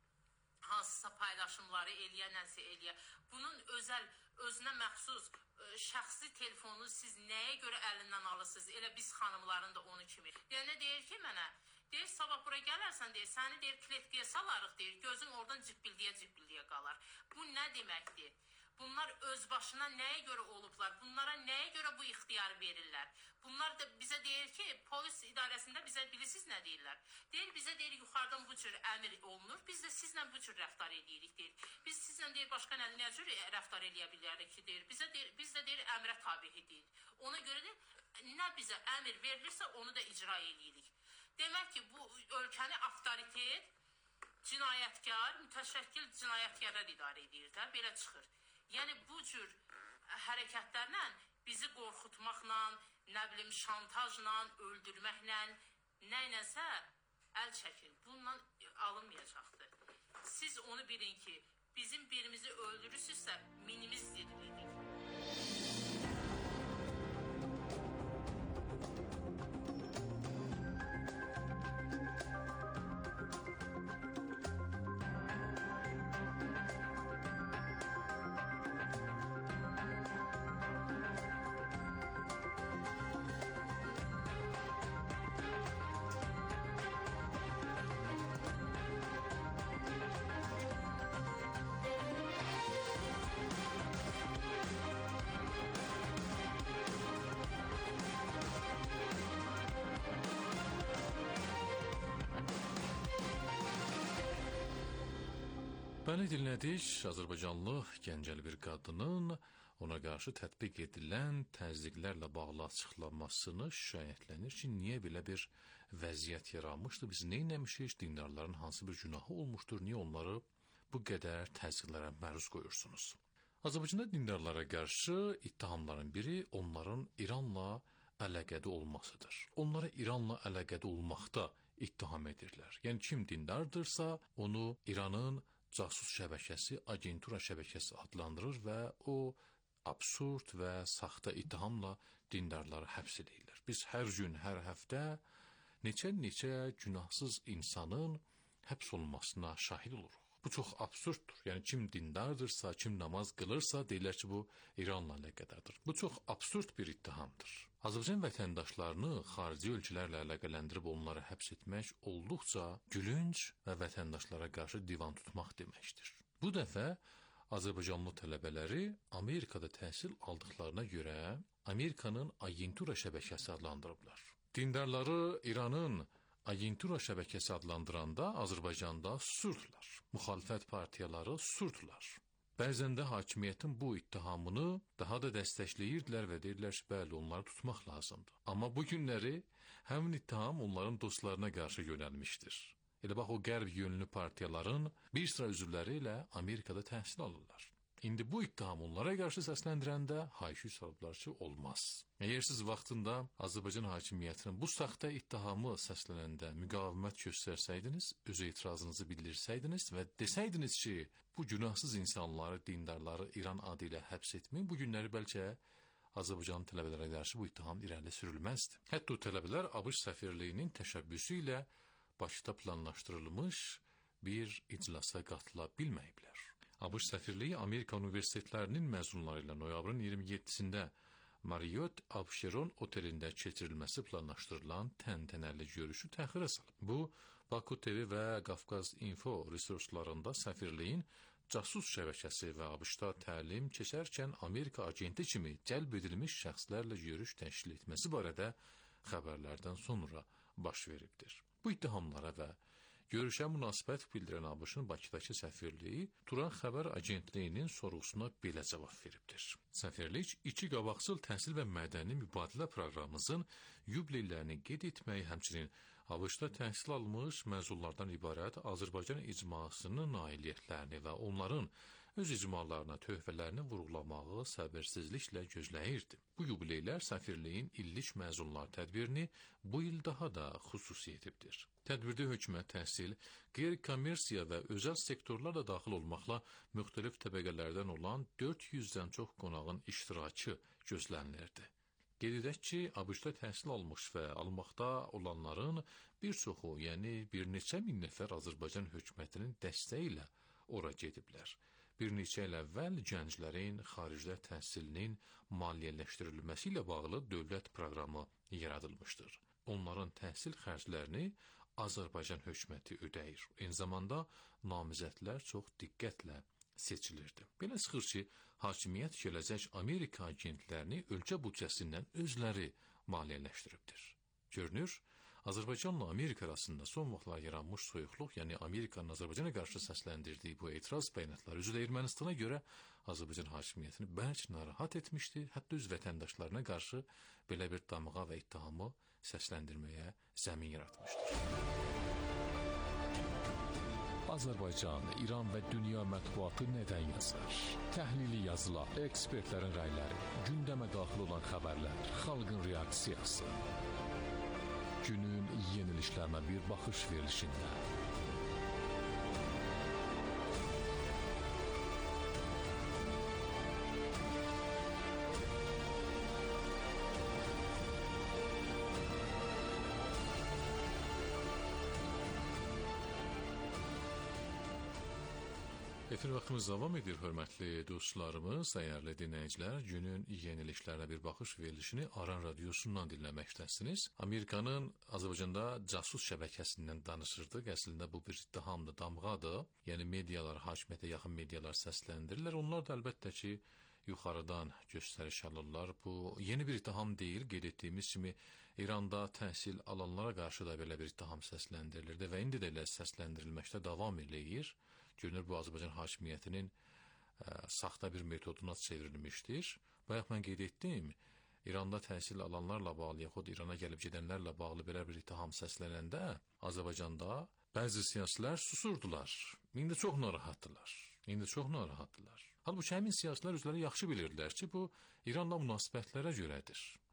hansısa paylaşımları eləyə, nəsə eləyə. Bunun özəl, özünə məxsus şəxsi telefonu siz nəyə görə əlindən alırsınız? Elə biz xanımların da onu kimi. Yəni, deyir ki, mənə, deyir, sabah bura gələrsən, deyir, səni deyir, kletkiyə salarıq, deyir, gözün oradan cibbildiyə-cibbildiyə qalar. Bu nə deməkdir? Bunlar öz başına nəyə görə olublar? Bunlara nəyə görə bu ixtiyarı verirlər? Bunlar da bizə deyir ki, polis idarəsində bizə bilirsiniz nə deyirlər? Deyir, bizə deyir, yuxarıdan bu cür əmr olunur, biz də sizlə bu cür rəftar edirik, deyir. Biz sizlə deyir, başqa nə, nə cür rəftar eləyə bilərik ki, deyir. Bizə deyir, biz də deyir, əmrə tabi edirik. Ona görə deyir, nə bizə əmr verilirsə, onu da icra edirik. Demək ki, bu ölkəni avtoritet, cinayətkar, mütəşəkkil cinayətkarlar idarə edir də, belə çıxır. Yəni, bu cür hərəkətlərlə bizi qorxutmaqla, nə bilim, şantajla, öldürməklə, nə iləsə əl çəkin. Bununla alınmayacaqdır. Siz onu bilin ki, bizim birimizi öldürürsünüzsə, minimiz dirilik. Bəli, dinlədik. Azərbaycanlı gəncəli bir qadının ona qarşı tətbiq edilən təzyiqlərlə bağlı açıqlanmasını şikayətlənir ki, niyə belə bir vəziyyət yaranmışdır, biz nə etmişik, dindarların hansı bir günahı olmuşdur, niyə onları bu qədər təzyiqlərə məruz qoyursunuz? Azərbaycanda dindarlara qarşı ittihamların biri onların İranla əlaqədə olmasıdır. Onlara İranla əlaqədə olmaqda ittiham edirlər. Yəni kim dindardırsa, onu İranın casus şəbəkəsi, agentura şəbəkəsi adlandırır və o absurd və saxta ittihamla dindarları həbs edirlər. Biz hər gün, hər həftə neçə-neçə günahsız insanın həbs olunmasına şahid oluruq. Bu çox absurddur. Yəni kim dindardırsa, kim namaz qılırsa, deyirlər ki, bu İranla əlaqədardır. Bu çox absurd bir ittihamdır. Azərbaycan vətəndaşlarını xarici ölkələrlə əlaqələndirib onları həbs etmək olduqca gülünc və vətəndaşlara qarşı divan tutmaq deməkdir. Bu dəfə Azərbaycanlı tələbələri Amerikada təhsil aldıqlarına görə Amerikanın agentura şəbəkəsi adlandırıblar. Dindarları İranın agentura şəbəkəsi adlandıranda Azərbaycanda susurdular. Müxalifət partiyaları susurdular. Bəzən də hakimiyyətin bu ittihamını daha da dəstəkləyirdilər və deyirlər ki, bəli, onları tutmaq lazımdır. Amma bu günləri həmin ittiham onların dostlarına qarşı yönəlmişdir. Elə bax, o qərb yönlü partiyaların bir sıra üzvləri ilə Amerikada təhsil alırlar. İndi bu ittiham onlara qarşı səsləndirəndə hayküy salıblar ki, olmaz. Əgər siz vaxtında Azərbaycan hakimiyyətinin bu saxta ittihamı səslənəndə müqavimət göstərsəydiniz, öz etirazınızı bildirsəydiniz və desəydiniz ki, bu günahsız insanları, dindarları İran adı ilə həbs etməyin, bu günləri bəlkə Azərbaycan tələbələrə qarşı bu ittiham irəli sürülməzdi. Hətta o tələbələr ABŞ səfirliyinin təşəbbüsü ilə Bakıda planlaşdırılmış bir iclasa qatıla bilməyiblər. ABŞ səfirliyi Amerika universitetlərinin məzunları ilə noyabrın iyirmi yeddisində Marriott Abşeron otelində keçirilməsi planlaşdırılan təntənəli görüşü təxirə salıb. Bu, Baku T V və Qafqaz Info resurslarında səfirliyin casus şəbəkəsi və ABŞ-da təlim keçərkən Amerika agenti kimi cəlb edilmiş şəxslərlə görüş təşkil etməsi barədə xəbərlərdən sonra baş veribdir. Bu ittihamlara və görüşə münasibət bildirən ABŞ-ın Bakıdakı səfirliyi Turan xəbər agentliyinin sorğusuna belə cavab veribdir. Səfirlik iki qabaqcıl təhsil və mədəni mübadilə proqramımızın yubileylərini qeyd etməyi, həmçinin ABŞ-da təhsil almış məzunlardan ibarət Azərbaycan icmasının nailiyyətlərini və onların öz icmalarına töhfələrini vurğulamağı səbirsizliklə gözləyirdi. Bu yubileylər səfirliyin illik məzunlar tədbirini bu il daha da xüsusi edibdir. Tədbirdə hökumət, təhsil, qeyri-kommersiya və özəl sektorlar da daxil olmaqla müxtəlif təbəqələrdən olan dörd yüzdən çox qonağın iştirakı gözlənilirdi. Qeyd edək ki, ABŞ-da təhsil almış və almaqda olanların bir çoxu, yəni bir neçə min nəfər Azərbaycan hökumətinin dəstəyi ilə ora gediblər. Bir neçə il əvvəl gənclərin xaricdə təhsilinin maliyyələşdirilməsi ilə bağlı dövlət proqramı yaradılmışdır. Onların təhsil xərclərini Azərbaycan hökuməti ödəyir. Eyni zamanda namizədlər çox diqqətlə seçilirdi. Belə çıxır ki, hakimiyyət gələcək Amerika agentlərini ölkə büdcəsindən özləri maliyyələşdiribdir. Görünür, Azərbaycanla Amerika arasında son vaxtlar yaranmış soyuqluq, yəni Amerikanın Azərbaycana qarşı səsləndirdiyi bu etiraz bəyanatları üzrə Ermənistana görə Azərbaycan hakimiyyətini bərk narahat etmişdi, hətta öz vətəndaşlarına qarşı belə bir damğa və ittihamı səsləndirməyə zəmin yaratmışdır. Azərbaycan, İran və dünya mətbuatı nədən yazır? Təhlili yazılar, ekspertlərin rəyləri, gündəmə daxil olan xəbərlər, xalqın reaksiyası. Günün yenilişlərinə bir baxış verilişində. Efir vaxtımız davam edir, hörmətli dostlarımız, dəyərli dinləyicilər. Günün yenilişlərinə bir baxış verilişini Aran radiosundan dinləməkdəsiniz. Amerikanın Azərbaycanda casus şəbəkəsindən danışırdıq. Əslində bu bir ittihamdır, damğadır. Yəni medialar, hakimiyyətə yaxın medialar səsləndirirlər. Onlar da əlbəttə ki, yuxarıdan göstəriş alırlar. Bu yeni bir ittiham deyil. Qeyd etdiyimiz kimi İranda təhsil alanlara qarşı da belə bir ittiham səsləndirilirdi və indi də elə səsləndirilməkdə davam eləyir. Görünür, bu Azərbaycan hakimiyyətinin ə, saxta bir metoduna çevrilmişdir. Bayaq mən qeyd etdim, İranda təhsil alanlarla bağlı, yaxud İrana gəlib gedənlərlə bağlı belə bir ittiham səslənəndə Azərbaycanda bəzi siyasilər susurdular. İndi çox narahatdılar. İndi çox narahatdılar. Halbuki həmin siyasilər özləri yaxşı bilirdilər ki, bu İranla münasibətlərə görədir.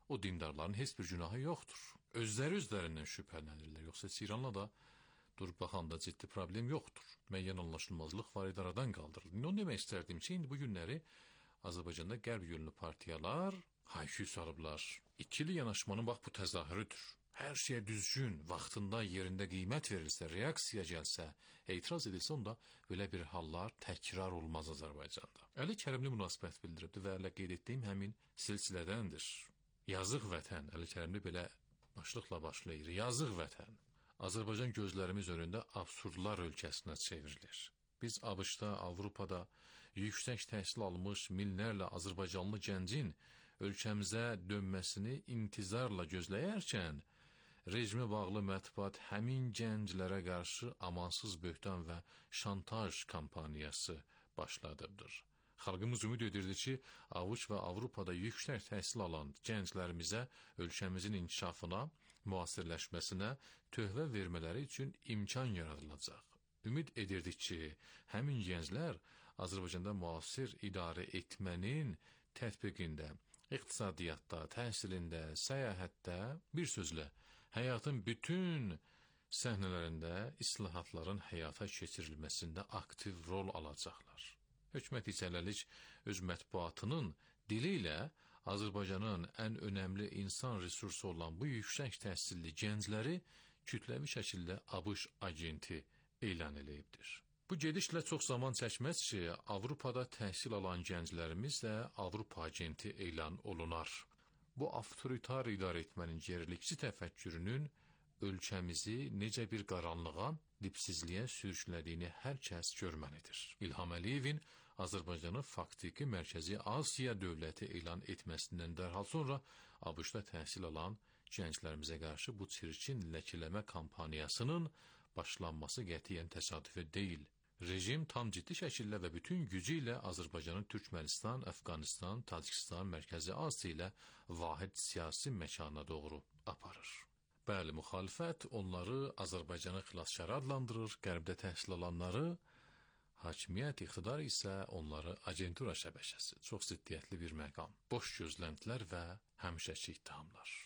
o dindarların heç bir günahı yoxdur. Özləri özlərindən şübhələnirlər. Yoxsa İranla da durub baxanda ciddi problem yoxdur. Müəyyən anlaşılmazlıq var, idi, aradan qaldırılır. Onu demək istərdim ki, indi bu günləri Azərbaycanda qərb yönlü partiyalar hayküy salıblar. İkili yanaşmanın bax bu təzahürüdür. Hər şeyə düzgün, vaxtında, yerində qiymət verilsə, reaksiya gəlsə, etiraz edilsə, onda belə bir hallar təkrar olmaz Azərbaycanda. Əli Kərimli münasibət bildiribdi və ələ qeyd etdiyim həmin silsilədəndir. Yazıq vətən, Əli Kərimli belə başlıqla başlayır. Yazıq vətən. Azərbaycan gözlərimiz önündə absurdlar ölkəsinə çevrilir. Biz ABŞ-da, Avropada yüksək təhsil almış minlərlə Azərbaycanlı gəncin ölkəmizə dönməsini intizarla gözləyərkən, rejimə bağlı mətbuat həmin gənclərə qarşı amansız böhtan və şantaj kampaniyası başladıbdır. Xalqımız ümid edirdi ki, Avropa və Avropada yüksək təhsil alan gənclərimizə ölkəmizin inkişafına, müasirləşməsinə töhfə vermələri üçün imkan yaradılacaq. Ümid edirdik ki, həmin gənclər Azərbaycanda müasir idarə etmənin tətbiqində, iqtisadiyyatda, təhsilində, səyahətdə, bir sözlə, həyatın bütün səhnələrində islahatların həyata keçirilməsində aktiv rol alacaqlar. Hökumət içəlilik öz mətbuatının dili ilə Azərbaycanın ən önəmli insan resursu olan bu yüksək təhsilli gəncləri kütləvi şəkildə ABŞ agenti elan eləyibdir. Bu gedişlə çox zaman çəkməz ki, Avropada təhsil alan gənclərimiz də Avropa agenti elan olunar. Bu avtoritar idarə etmənin gerilikçi təfəkkürünün ölkəmizi necə bir qaranlığa, dipsizliyə sürüklədiyini hər kəs görməlidir. İlham Əliyevin Azərbaycanı faktiki Mərkəzi Asiya dövləti elan etməsindən dərhal sonra ABŞ-da təhsil alan gənclərimizə qarşı bu çirkin ləkələmə kampaniyasının başlanması qətiyyən təsadüfi deyil. Rejim tam ciddi şəkildə və bütün gücü ilə Azərbaycanı Türkmənistan, Əfqanistan, Tacikistan, Mərkəzi Asiya ilə vahid siyasi məkana doğru aparır. Bəli, müxalifət onları Azərbaycanı xilaskarı adlandırır, qərbdə təhsil alanları, hakimiyyət, iqtidar isə onları agentura şəbəkəsi, çox ziddiyyətli bir məqam, boş gözləntilər və həmişəki ittihamlar.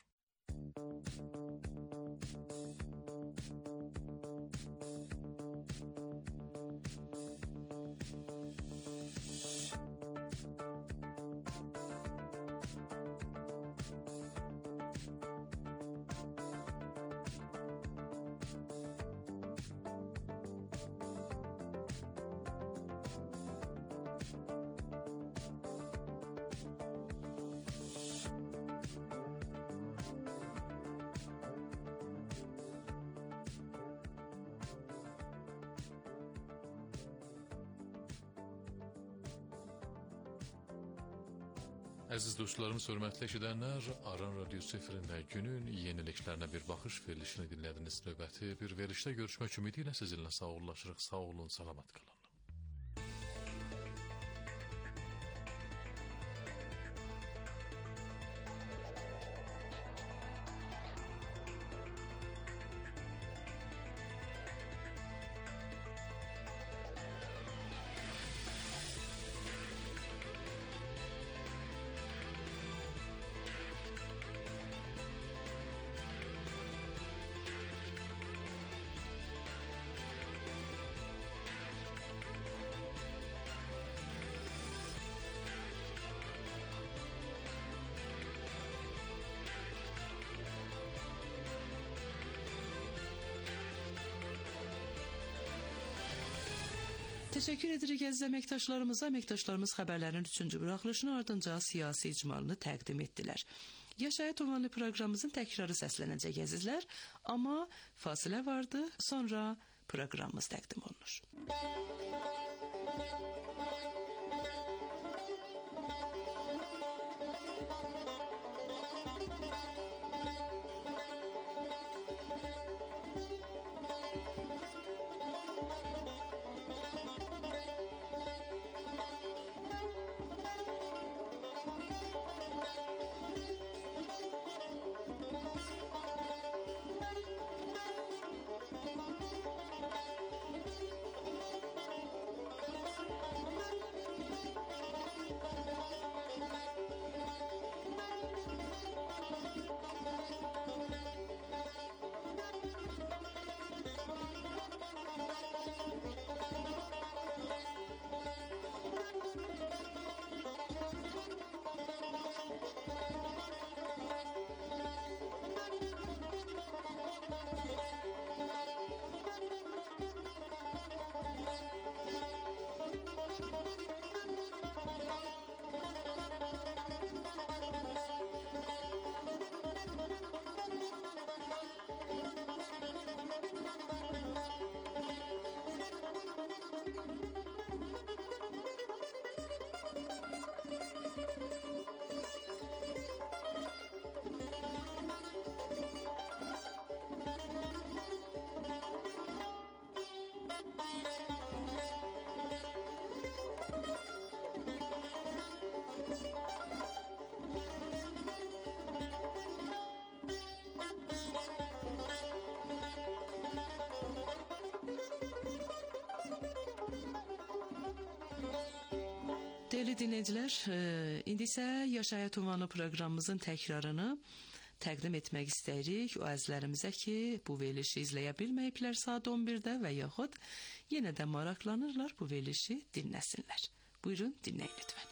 Əziz dostlarımız, hörmətli eşidənlər, Aran Radiosu efirində günün yeniliklərinə bir baxış verilişini dinlədiniz. Növbəti bir verilişdə görüşmək ümidi ilə sizinlə sağollaşırıq. Sağ olun, salamat qalın. Təşəkkür edirik əziz əməkdaşlarımıza. Əməkdaşlarımız xəbərlərin üçüncü buraxılışını ardınca siyasi icmalını təqdim etdilər. Yaşayət ünvanlı proqramımızın təkrarı səslənəcək əzizlər, amma fasilə vardı, sonra proqramımız təqdim olunur. Değerli dinləyicilər, indi isə Yaşayat Ünvanlı proqramımızın təkrarını təqdim etmək istəyirik o əzizlərimizə ki, bu verilişi izləyə bilməyiblər saat on birdə və yaxud yenə də maraqlanırlar bu verilişi dinləsinlər. Buyurun, dinləyin lütfən.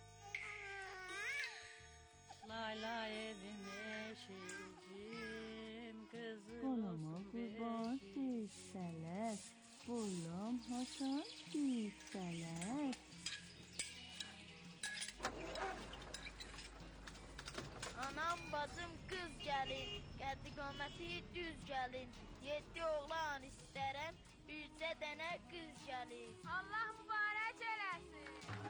Layla evim eşicim, kızım Balama kurban değilseler, boylam hasan değilseler. Anam bacım kız gəlin, qəddi qaməti düz gəlin. Yeddi oğlan istərəm, bircə dənə qız gəlin. Allah mübarək eləsin.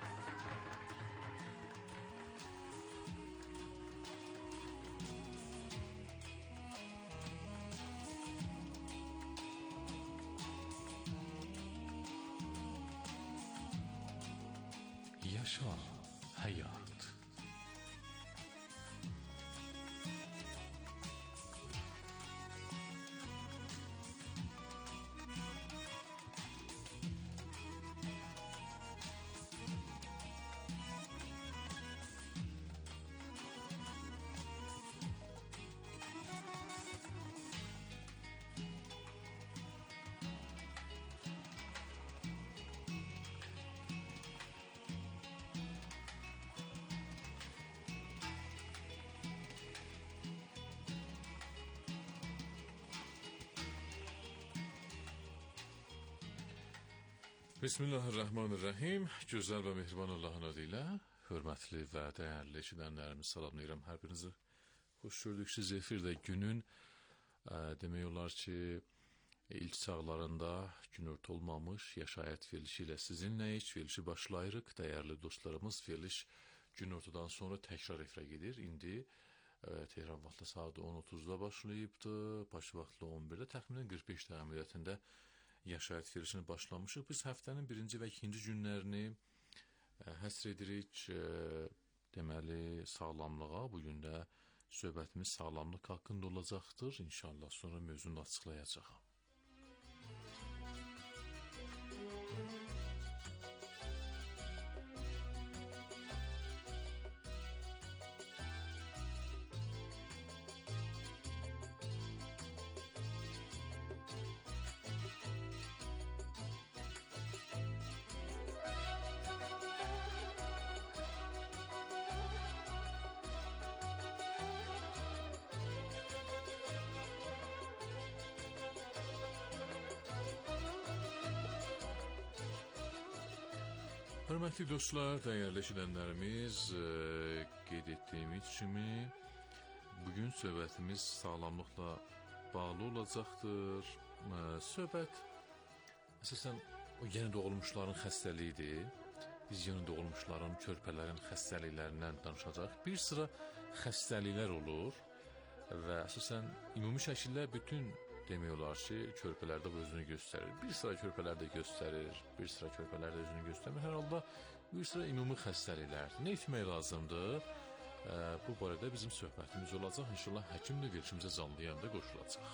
Yaşa, həyat. Bismillahirrahmanirrahim. Gözəl və mehriban Allahın adı ilə hörmətli və dəyərli eşidənlərimizi salamlayıram. Hər birinizi xoş gördük. Siz efirdə günün ə, demək olar ki, ilk çağlarında günorta olmamış Yaşayat verilişi ilə sizinləyik. Verilişi başlayırıq. Dəyərli dostlarımız, veriliş günortadan sonra təkrar efirə gedir. İndi ə, Tehran vaxtı saat on otuzda başlayıbdı. Baş vaxtı on birdə təxminən qırx beş dəqiqə müddətində Yaşayat verilişini başlamışıq. Biz həftənin birinci və ikinci günlərini ə, həsr edirik ə, deməli sağlamlığa. Bugün də söhbətimiz sağlamlıq haqqında olacaqdır. İnşallah sonra mövzunu açıqlayacağam. Hörmətli dostlar, dəyərli eşidənlərimiz, e, qeyd etdiyimiz kimi bugün söhbətimiz sağlamlıqla bağlı olacaqdır. E, söhbət əsasən o yeni doğulmuşların xəstəliyidir. Biz yeni doğulmuşların, körpələrin xəstəliklərindən danışacaq. Bir sıra xəstəliklər olur və əsasən ümumi şəkildə bütün demək olar ki, körpələrdə bu özünü göstərir. Bir sıra körpələrdə göstərir, bir sıra körpələrdə özünü göstərmir. Hər halda bir sıra ümumi xəstəliklərdir. Nə etmək lazımdır? E, bu barədə bizim söhbətimiz olacaq. İnşallah həkim də verilişimizə canlı yayında qoşulacaq.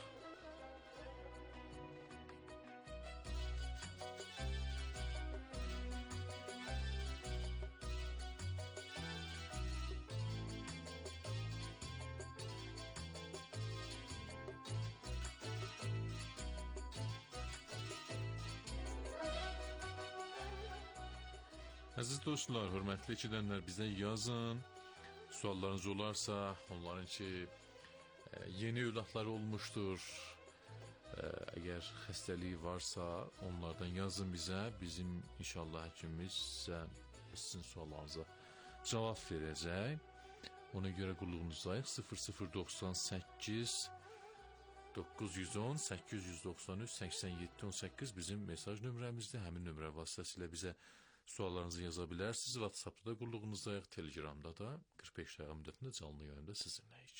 Əziz dostlar, hörmətli eşidənlər, bizə yazın. Suallarınız olarsa, onların ki, yeni övladları olmuşdur. Əgər xəstəliyi varsa, onlardan yazın bizə. Bizim inşallah həkimimiz sizə, sizin suallarınıza cavab verəcək. Ona görə qulluğunuzdayıq. sıfır sıfır doxsan səkkiz doqquz yüz on səkkiz yüz doxsan üç səksən yeddi on səkkiz bizim mesaj nömrəmizdir. Həmin nömrə vasitəsilə bizə suallarınızı yaza bilərsiniz. WhatsApp'da da qulluğunuzdayıq, Telegram'da da qırx beş dəqiqə müddətində canlı yayında sizinləyik.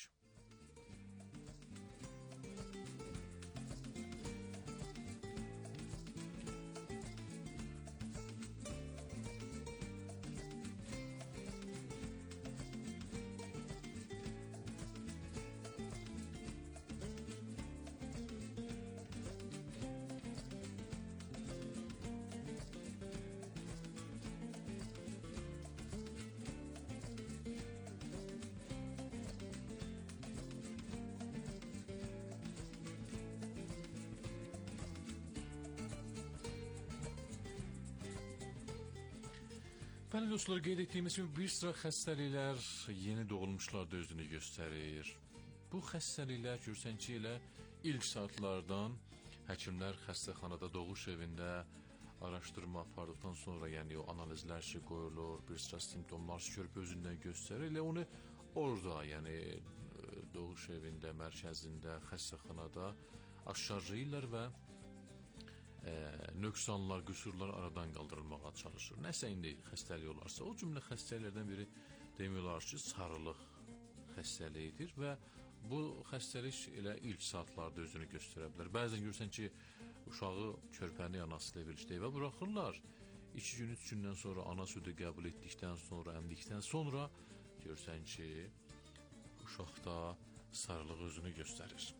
Bəli dostlar, qeyd etdiyimiz kimi bir sıra xəstəliklər yeni doğulmuşlarda özünü göstərir. Bu xəstəliklər görsən ki, elə ilk saatlardan həkimlər xəstəxanada, doğuş evində araşdırma apardıqdan sonra, yəni o analizlər ki qoyulur, bir sıra simptomlar körpə özündən göstərir. Elə onu orada, yəni doğuş evində, mərkəzində, xəstəxanada aşkarlayırlar və e, nöqsanlar, qüsurlar aradan qaldırılmağa çalışır. Nəsə indi xəstəlik olarsa, o cümlə xəstəliklərdən biri demək olar ki, sarılıq xəstəliyidir və bu xəstəlik elə ilk saatlarda özünü göstərə bilər. Bəzən görürsən ki, uşağı körpəni anası ilə birlikdə evə buraxırlar. İki gün, üç gündən sonra ana südü qəbul etdikdən sonra, əmdikdən sonra görürsən ki, uşaqda sarılıq özünü göstərir.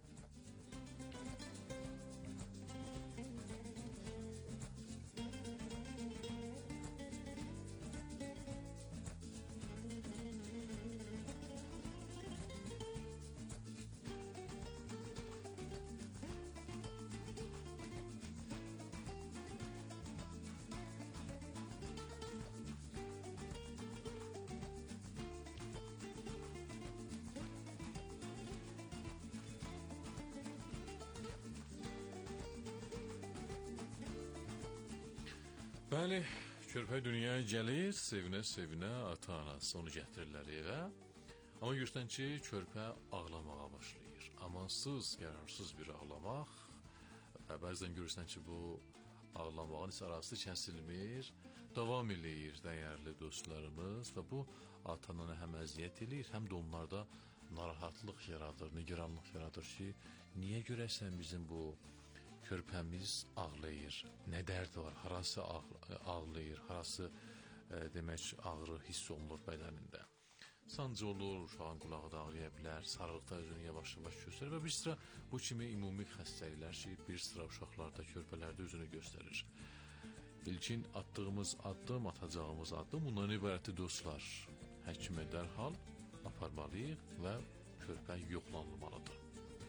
Bəli, körpə dünyaya gəlir, sevinə-sevinə ata-anası onu gətirirlər evə. Amma görürsən ki, körpə ağlamağa başlayır. Amansız, qərarsız bir ağlamaq və bəzən görürsən ki, bu ağlamağın isə arası kəsilmir, davam eləyir dəyərli dostlarımız və bu ata-anana həm əziyyət eləyir, həm də onlarda narahatlıq yaradır, nigaranlıq yaradır ki, niyə görəsən bizim bu körpəmiz ağlayır, nə dərdi var, harası ağlayır, harası e, demək ağrı hiss olunur bədənində. Sancı olur, uşağın qulağı da ağrıya bilər, sarılıqda özünü yavaş-yavaş göstərir və bir sıra bu kimi ümumi xəstəliklər ki, bir sıra uşaqlarda, körpələrdə özünü göstərir. İlkin atdığımız addım, atacağımız addım bundan ibarətdir dostlar. Həkimə dərhal aparmalıyıq və körpə yoxlanılmalıdır.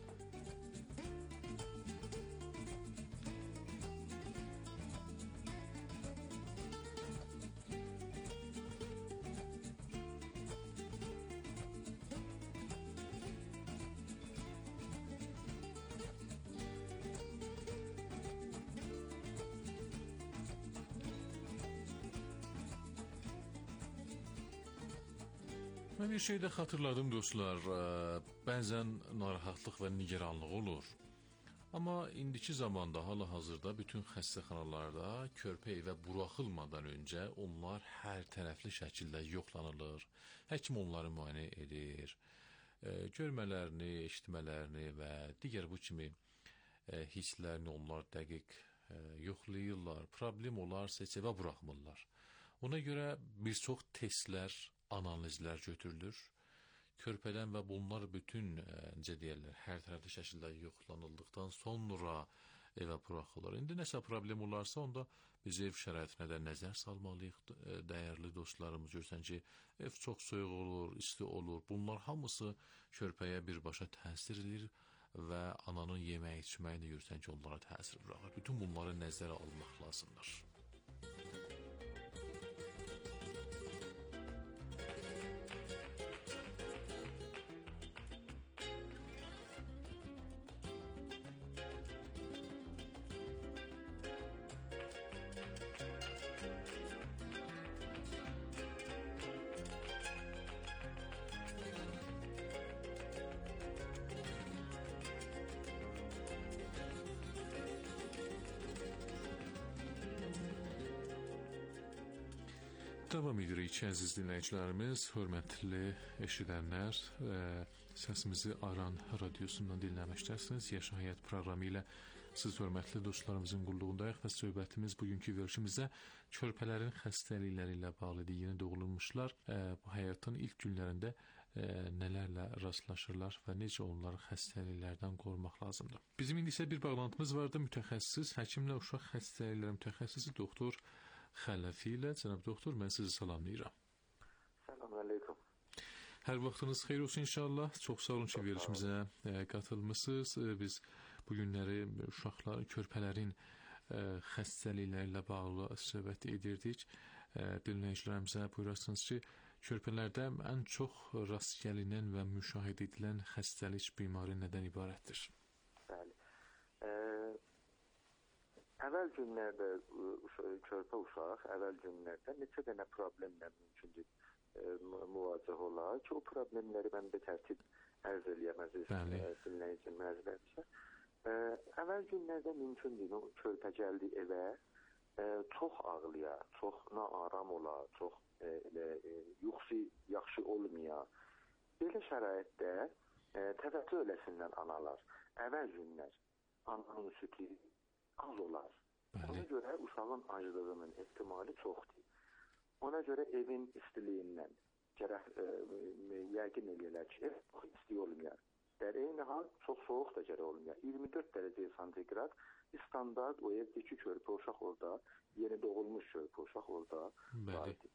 Mən bir şey də xatırladım dostlar, bəzən narahatlıq və nigaranlıq olur. Amma indiki zamanda, hal-hazırda bütün xəstəxanalarda körpə evə buraxılmadan öncə onlar hər tərəfli şəkildə yoxlanılır. Həkim onları müayinə edir, görmələrini, eşitmələrini və digər bu kimi hisslərini onlar dəqiq yoxlayırlar. Problem olarsa heç evə buraxmırlar. Ona görə bir çox testlər, analizlər götürülür. Körpədən və bunlar bütün, necə deyərlər, hər tərəfli şəkildə yoxlanıldıqdan sonra evə buraxılır. İndi nəsə problem olarsa, onda biz ev şəraitinə də nəzər salmalıyıq, dəyərli dostlarımız. Görsən ki, ev çox soyuq olur, isti olur. Bunlar hamısı körpəyə birbaşa təsir edir və ananın yemək içməyi də görsən ki, onlara təsir bırakır. Bütün bunları nəzərə almaq lazımdır. Davam edirik əziz dinləyicilərimiz, hörmətli eşidənlər, e, səsimizi Aran radiosundan dinləməkdəsiniz. Yaşa Həyat proqramı ilə siz hörmətli dostlarımızın qulluğundayıq və söhbətimiz bugünkü verilişimizdə körpələrin xəstəlikləri ilə bağlıdır. Yeni doğulmuşlar e, bu həyatın ilk günlərində e, nələrlə rastlaşırlar və necə onları xəstəliklərdən qorumaq lazımdır. Bizim indi isə bir bağlantımız vardı, mütəxəssis, həkimlə uşaq xəstəlikləri mütəxəssisi doktor Xələfi ilə. Cənab doktor, mən sizi salamlayıram. Salam aleyküm. Hər vaxtınız xeyir olsun inşallah. Çox sağ olun ki, verilişimizə e, qatılmışsınız. E, biz bu günləri uşaqların, körpələrin ə, xəstəliklərlə bağlı söhbət edirdik. Ə, dinləyicilərimizə buyurasınız ki, körpələrdə ən çox rast gəlinən və müşahidə edilən xəstəlik bimari nədən ibarətdir? Bəli. Ə, əvvəl günlərdə körpə uşaq, əvvəl günlərdə neçə dənə problemlə mümkündür müvaciə olar ki, o problemləri mən bir tərtib ərz eləyəm əziz dinləyici məzərimizə. Əvvəl günlərdə mümkündür, o körpə gəldi evə, ə, çox ağlaya, çox naaram ola, çox ə, ə, yuxusu yaxşı olmaya. Belə şəraitdə ə, təvəccüh eləsinlər analar. Əvvəl günlər ananın sütü az olar. Ona görə uşağın acılığının ehtimali çoxdur. Ona görə evin istiliyindən gərək yəqin eləyirlər ki, ev çox isti olmayar. Der eyni hal çox soğuq da gərək olmayar. iyirmi dörd dərəcə santigrat standart o evdə iki körpə uşaq orada, yeni doğulmuş körpə uşaq orada vardır.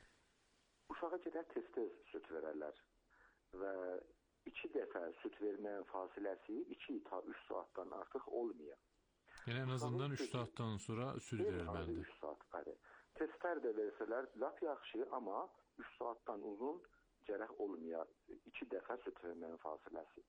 Uşağa gərək tez-tez süt verərlər və iki dəfə süt verməyin fasiləsi iki ta üç saatdan artıq olmayar. Yəni ən azından üç saatdan sonra süt verilməlidir. üç saat, bəli. Testlər də versələr lap yaxşı, amma üç saatdan uzun gərək olmayar. iki dəfə süt verməyin fasiləsi.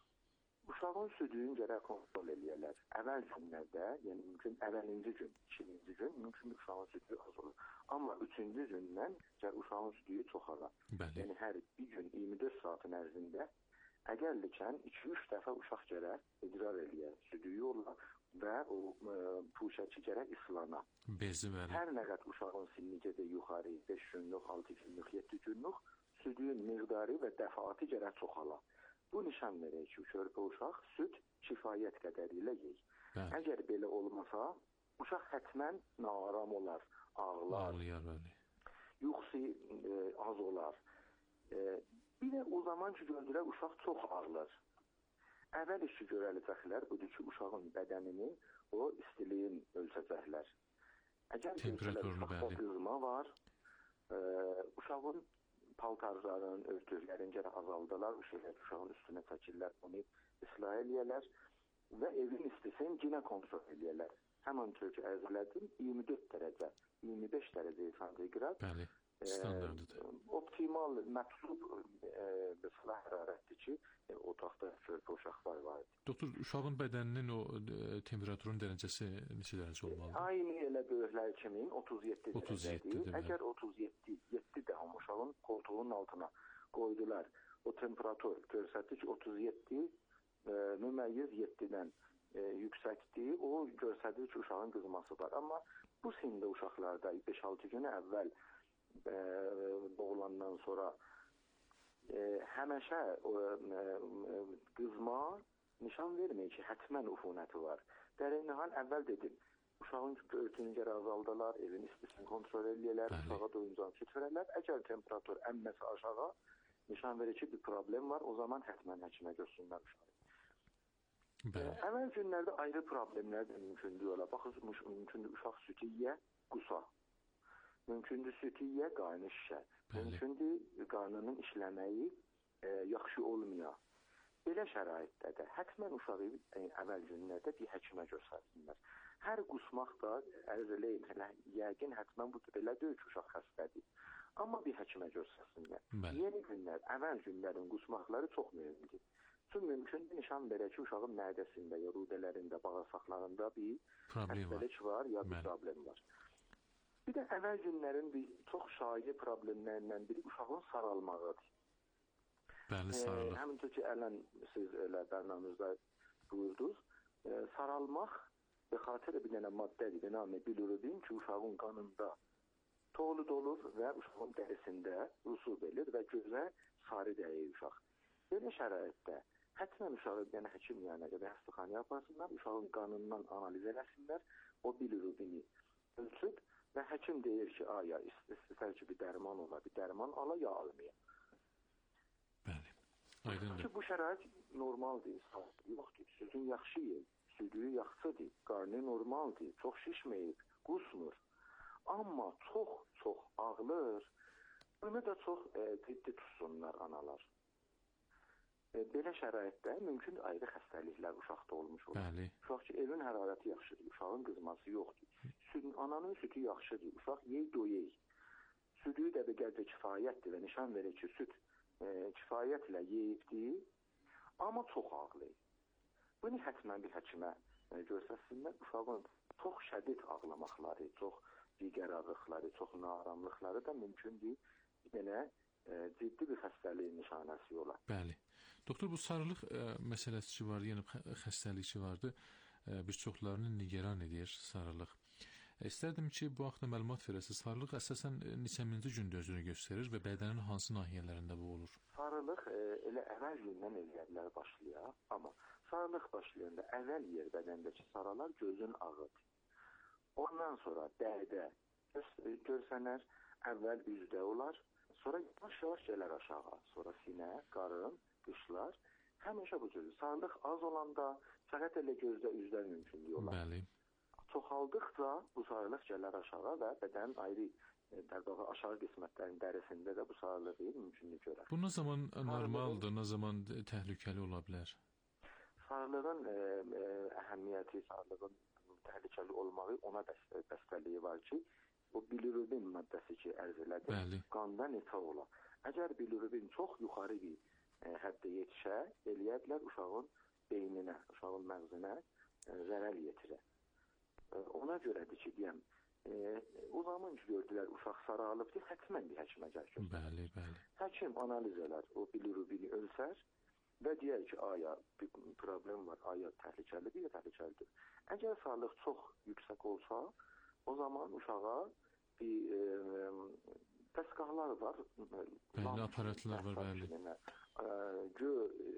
Uşağın südüyün gərək kontrol eləyərlər. Əvvəl günlərdə, yəni mümkün əvvəlinci gün, ikinci gün mümkün uşağın südüyü az olur. Amma üçüncü gündən gərək uşağın südüyü çoxalar. Yəni hər bir gün iyirmi dörd saatın ərzində əgərlikən iki üç dəfə uşaq gərək idrar eləyər. Südüyü olar və o puşəçi gərək islana. Bezi verir. Hər nə qədər uşağın sinni gedə yuxarı beş günlük, altı günlük, yeddi günlük südüyün miqdarı və dəfatı gərək çoxala. Bu nişan verir ki, körpə uşaq süd kifayət qədəri ilə yeyir. Əgər belə olmasa, uşaq hətmən naaram olar, ağlar, ağlayar, bəli. Yuxusu e, az olar. E, bir də o zaman ki, gördülər, uşaq çox ağlar. Əvvəl işi görələcəklər, budur ki, uşağın bədənini o istiliyin ölçəcəklər. Əgər uşaqda qızma var, e, uşağın paltarların, örtüklərin gərək azaldılar, uşağın üstünə çəkirlər, onu islah eləyərlər və evin istisini yenə kontrol eləyərlər. Həmən tök əzələdim, iyirmi dörd dərəcə, iyirmi beş dərəcə santigrat. Bəli, standartıdır. E, optimal, mətlub e, silah hərarətdir ki, e, otaqda körpə uşaqlar var. Doktor, uşağın bədəninin o e, temperaturun dərəcəsi neçə dərəcə olmalıdır? Aynı elə böyüklər kimi otuz yeddi dərəcədir. Əgər otuz yeddi, yeddi dəhm uşağın koltuğunun altına qoydular, o temperatur görsətdi ki, otuz yeddi e, müməyyəz yeddidən e, yüksəkdir, o görsədir ki, uşağın qızması var. Amma bu sində uşaqlarda beş altı günə əvvəl e, doğulandan sonra e, həməşə e, e, qızma nişan verməyir ki, hətmən ufunəti var. Dərəynəhal əvvəl dedim, uşağın örtünü gərək azaldılar, evin istisini kontrol eləyərlər, uşağa doyuncan süt verərlər. Əgər temperatur ənməsi aşağı nişan verir ki, bir problem var, o zaman hətmən həkimə görsünlər uşağı. Əvvəl günlərdə ayrı problemlər də mümkündür ola. Baxın, mümkündür uşaq sütü yiyə, qusa. Mümkündür sütü yiyə, qarnı şişə. Mümkündür qarnının işləməyi e, yaxşı olmaya. Belə şəraitdə də hətmən uşağı e, əvvəl günlərdə bir həkimə göstərsinlər. Hər qusmaq da ərz eləyim, hələ yəqin hətmən bu belə deyil ki, uşaq xəstədir. Amma bir həkimə göstərsinlər. Yeni günlər, əvvəl günlərin qusmaqları çox mühümdür. Çünki mümkündür nişan verək ki, uşağın mədəsində, ya rudələrində, bağırsaqlarında bir xəstəlik var, ya bir problem var. Bir də əvvəl günlərin bir çox şayi problemlərindən biri uşağın saralmağıdır. Bəli, sarılır. Həmin ki, ələn siz elə bərnamızda buyurdunuz. E, saralmaq və xatirə bir dənə maddədir, bənamə bilirubin ki, uşağın qanında toğlu olur və uşağın dərisində rusub elir və gözə sarı dəyir uşaq. Belə şəraitdə hətmən uşağı yəni həkim yəni qədər xəstəxanaya aparsınlar, uşağın qanından analiz eləsinlər, o bilirubini ölçüb və həkim deyir ki, aya istəsər ki, bir dərman ola, bir dərman ala, ya almaya. Bəli, aydındır. Çünki bu şərait normaldır, yoxdur, südün yaxşı yeyir, südüyü yaxşıdır, qarnı normaldır, çox şişməyib, qusmur. Amma çox, çox ağlır, bunu da çox e, ciddi tutsunlar analar. E, belə şəraitdə mümkün ayrı xəstəliklər uşaqda olmuş olur. Bəli. Uşaq ki, evin hərarəti yaxşıdır, uşağın qızması yoxdur. Süd, ananın südü yaxşıdır, uşaq yey doyey. Südü də bir qədər kifayətdir və nişan verir ki, süd e, kifayətlə yeyibdir, amma çox ağlayır. Bunu hətmən bir həkimə e, göstərsinlər. Uşağın çox şədid ağlamaqları, çox digər ağrıqları, çox naramlıqları da mümkündür. Yenə e, ciddi bir xəstəliyin nişanəsi olar. Bəli. Doktor, bu sarılıq ə, məsələsi ki var, yəni xəstəlik ki vardı, ə, bir çoxlarını nigeran edir sarılıq. Ə, istərdim ki, bu haqda məlumat verəsiniz. Sarılıq əsasən neçəminci gündə özünü göstərir və bədənin hansı nahiyələrində bu olur? Sarılıq ə, elə əvvəl gündən eləyərlər başlayar, amma sarılıq başlayanda əvvəl yer bədəndəki saralar gözün ağıdır. Ondan sonra dərdə görsənər, əvvəl üzdə olar, sonra yavaş-yavaş gələr aşağı, sonra sinə, qarın, qışlar, həmişə bu cür. Sarılıq az olanda fəqət elə gözdə üzdə mümkünlük olar. Bəli. Çoxaldıqca bu sarılıq gələr aşağı və bədənin ayrı dərdağı aşağı qismətlərin dərisində də bu sarılığı mümkünlük görər. Bu nə zaman normaldır, nə zaman təhlükəli ola bilər? Sarılığın e, e, əhəmiyyəti, sarılığın təhlükəli olmağı ona bəs bəstəliyi var ki, o bilirubin maddəsi ki, ərz elədir, qanda neçə ola. Əgər bilirubin çox yuxarı bir e, həddə yetişə, eləyə bilər uşağın beyninə, uşağın məğzinə e, zərər yetirə. E, ona görədir ki, deyəm, e, o zaman ki, gördülər uşaq saralıbdır, hətmən bir həkimə gəlir. Bəli, bəli. Həkim analiz elər, o bilirubini ölsər və deyər ki, aya bir problem var, aya təhlükəlidir, ya təhlükəlidir. Əgər sarılıq çox yüksək olsa, o zaman uşağa bir e, dəstgahlar var. Bəli, aparatlar var, bəli. Gö,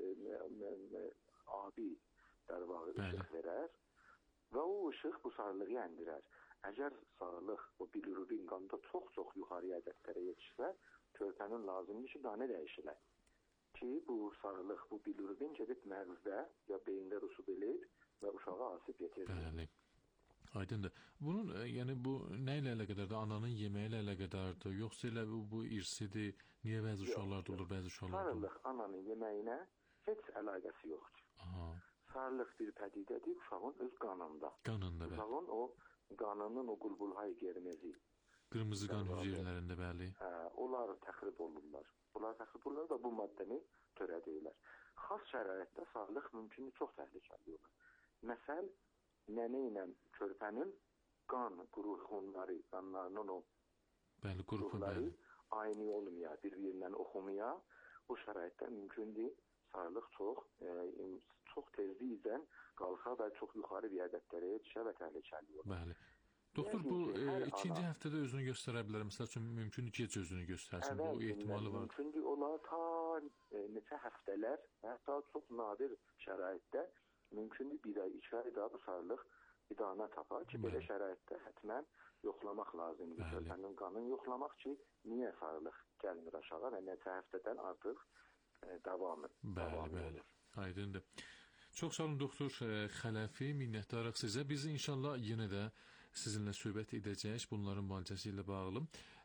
e, abi dərvağı ışıq verər və o ışıq bu sarılığı yəndirər. Əgər sarılıq, o bilirubin qanda çox-çox yuxarı ədədlərə yetişsə, körpənin lazımdır ki, qanı dəyişilər. Ki, bu sarılıq, bu bilirubin gedib məğzdə ya beyində rüsub eləyib və uşağa asib yetirir. Bəli. Aydındır. Bunun, yəni bu nə ilə əlaqədardır? Ananın yeməyi ilə əlaqədardır, yoxsa elə bu, bu irsidir? Niyə bəzi uşaqlarda olur, bəzi uşaqlarda olur? Sarılıq ananın yeməyinə heç əlaqəsi yoxdur. Aha. Sarılıq bir pədidədir uşağın öz qanında. Qanında, bəli. Uşağın o qanının o qulbulhay germezi. Qırmızı qan hüceyrələrində, bəli. Hə, onlar təxrib olurlar. Onlar təxrib olurlar və bu maddəni törədirlər. Xas şəraitdə sarılıq mümkün çox təhlükəli olur. Məsəl, nənə ilə körpənin qan qruxunları, qanlarının o bəli, qruxunları aynı olmaya, bir-birindən oxumaya, bu şəraitdə mümkündür. Sarılıq çox, e, çox tezliklə qalxa və çox yuxarı bir ədədlərə yetişə və təhlükəli olur. Bəli. Doktor, bu e, ikinci ana... həftədə özünü göstərə bilər. Məsəl üçün, mümkün gec özünü göstərsin. Əvvəl, bu ehtimalı var. Mümkündür, olar ta e, neçə həftələr, hətta çox nadir şəraitdə mümkündür bir ay, iki ay daha bu sarılıq idana tapar ki, belə şəraitdə hətmən yoxlamaq lazımdır. Körpənin qanını yoxlamaq ki, niyə sarılıq gəlmir aşağı və neçə həftədən artıq e, davamı. Bəli, davamı bəli. Olur. Aydındır. Çox sağ olun, doktor Xələfi, minnətdarıq sizə. Biz inşallah yenə də sizinlə söhbət edəcəyik bunların müalicəsi ilə bağlı.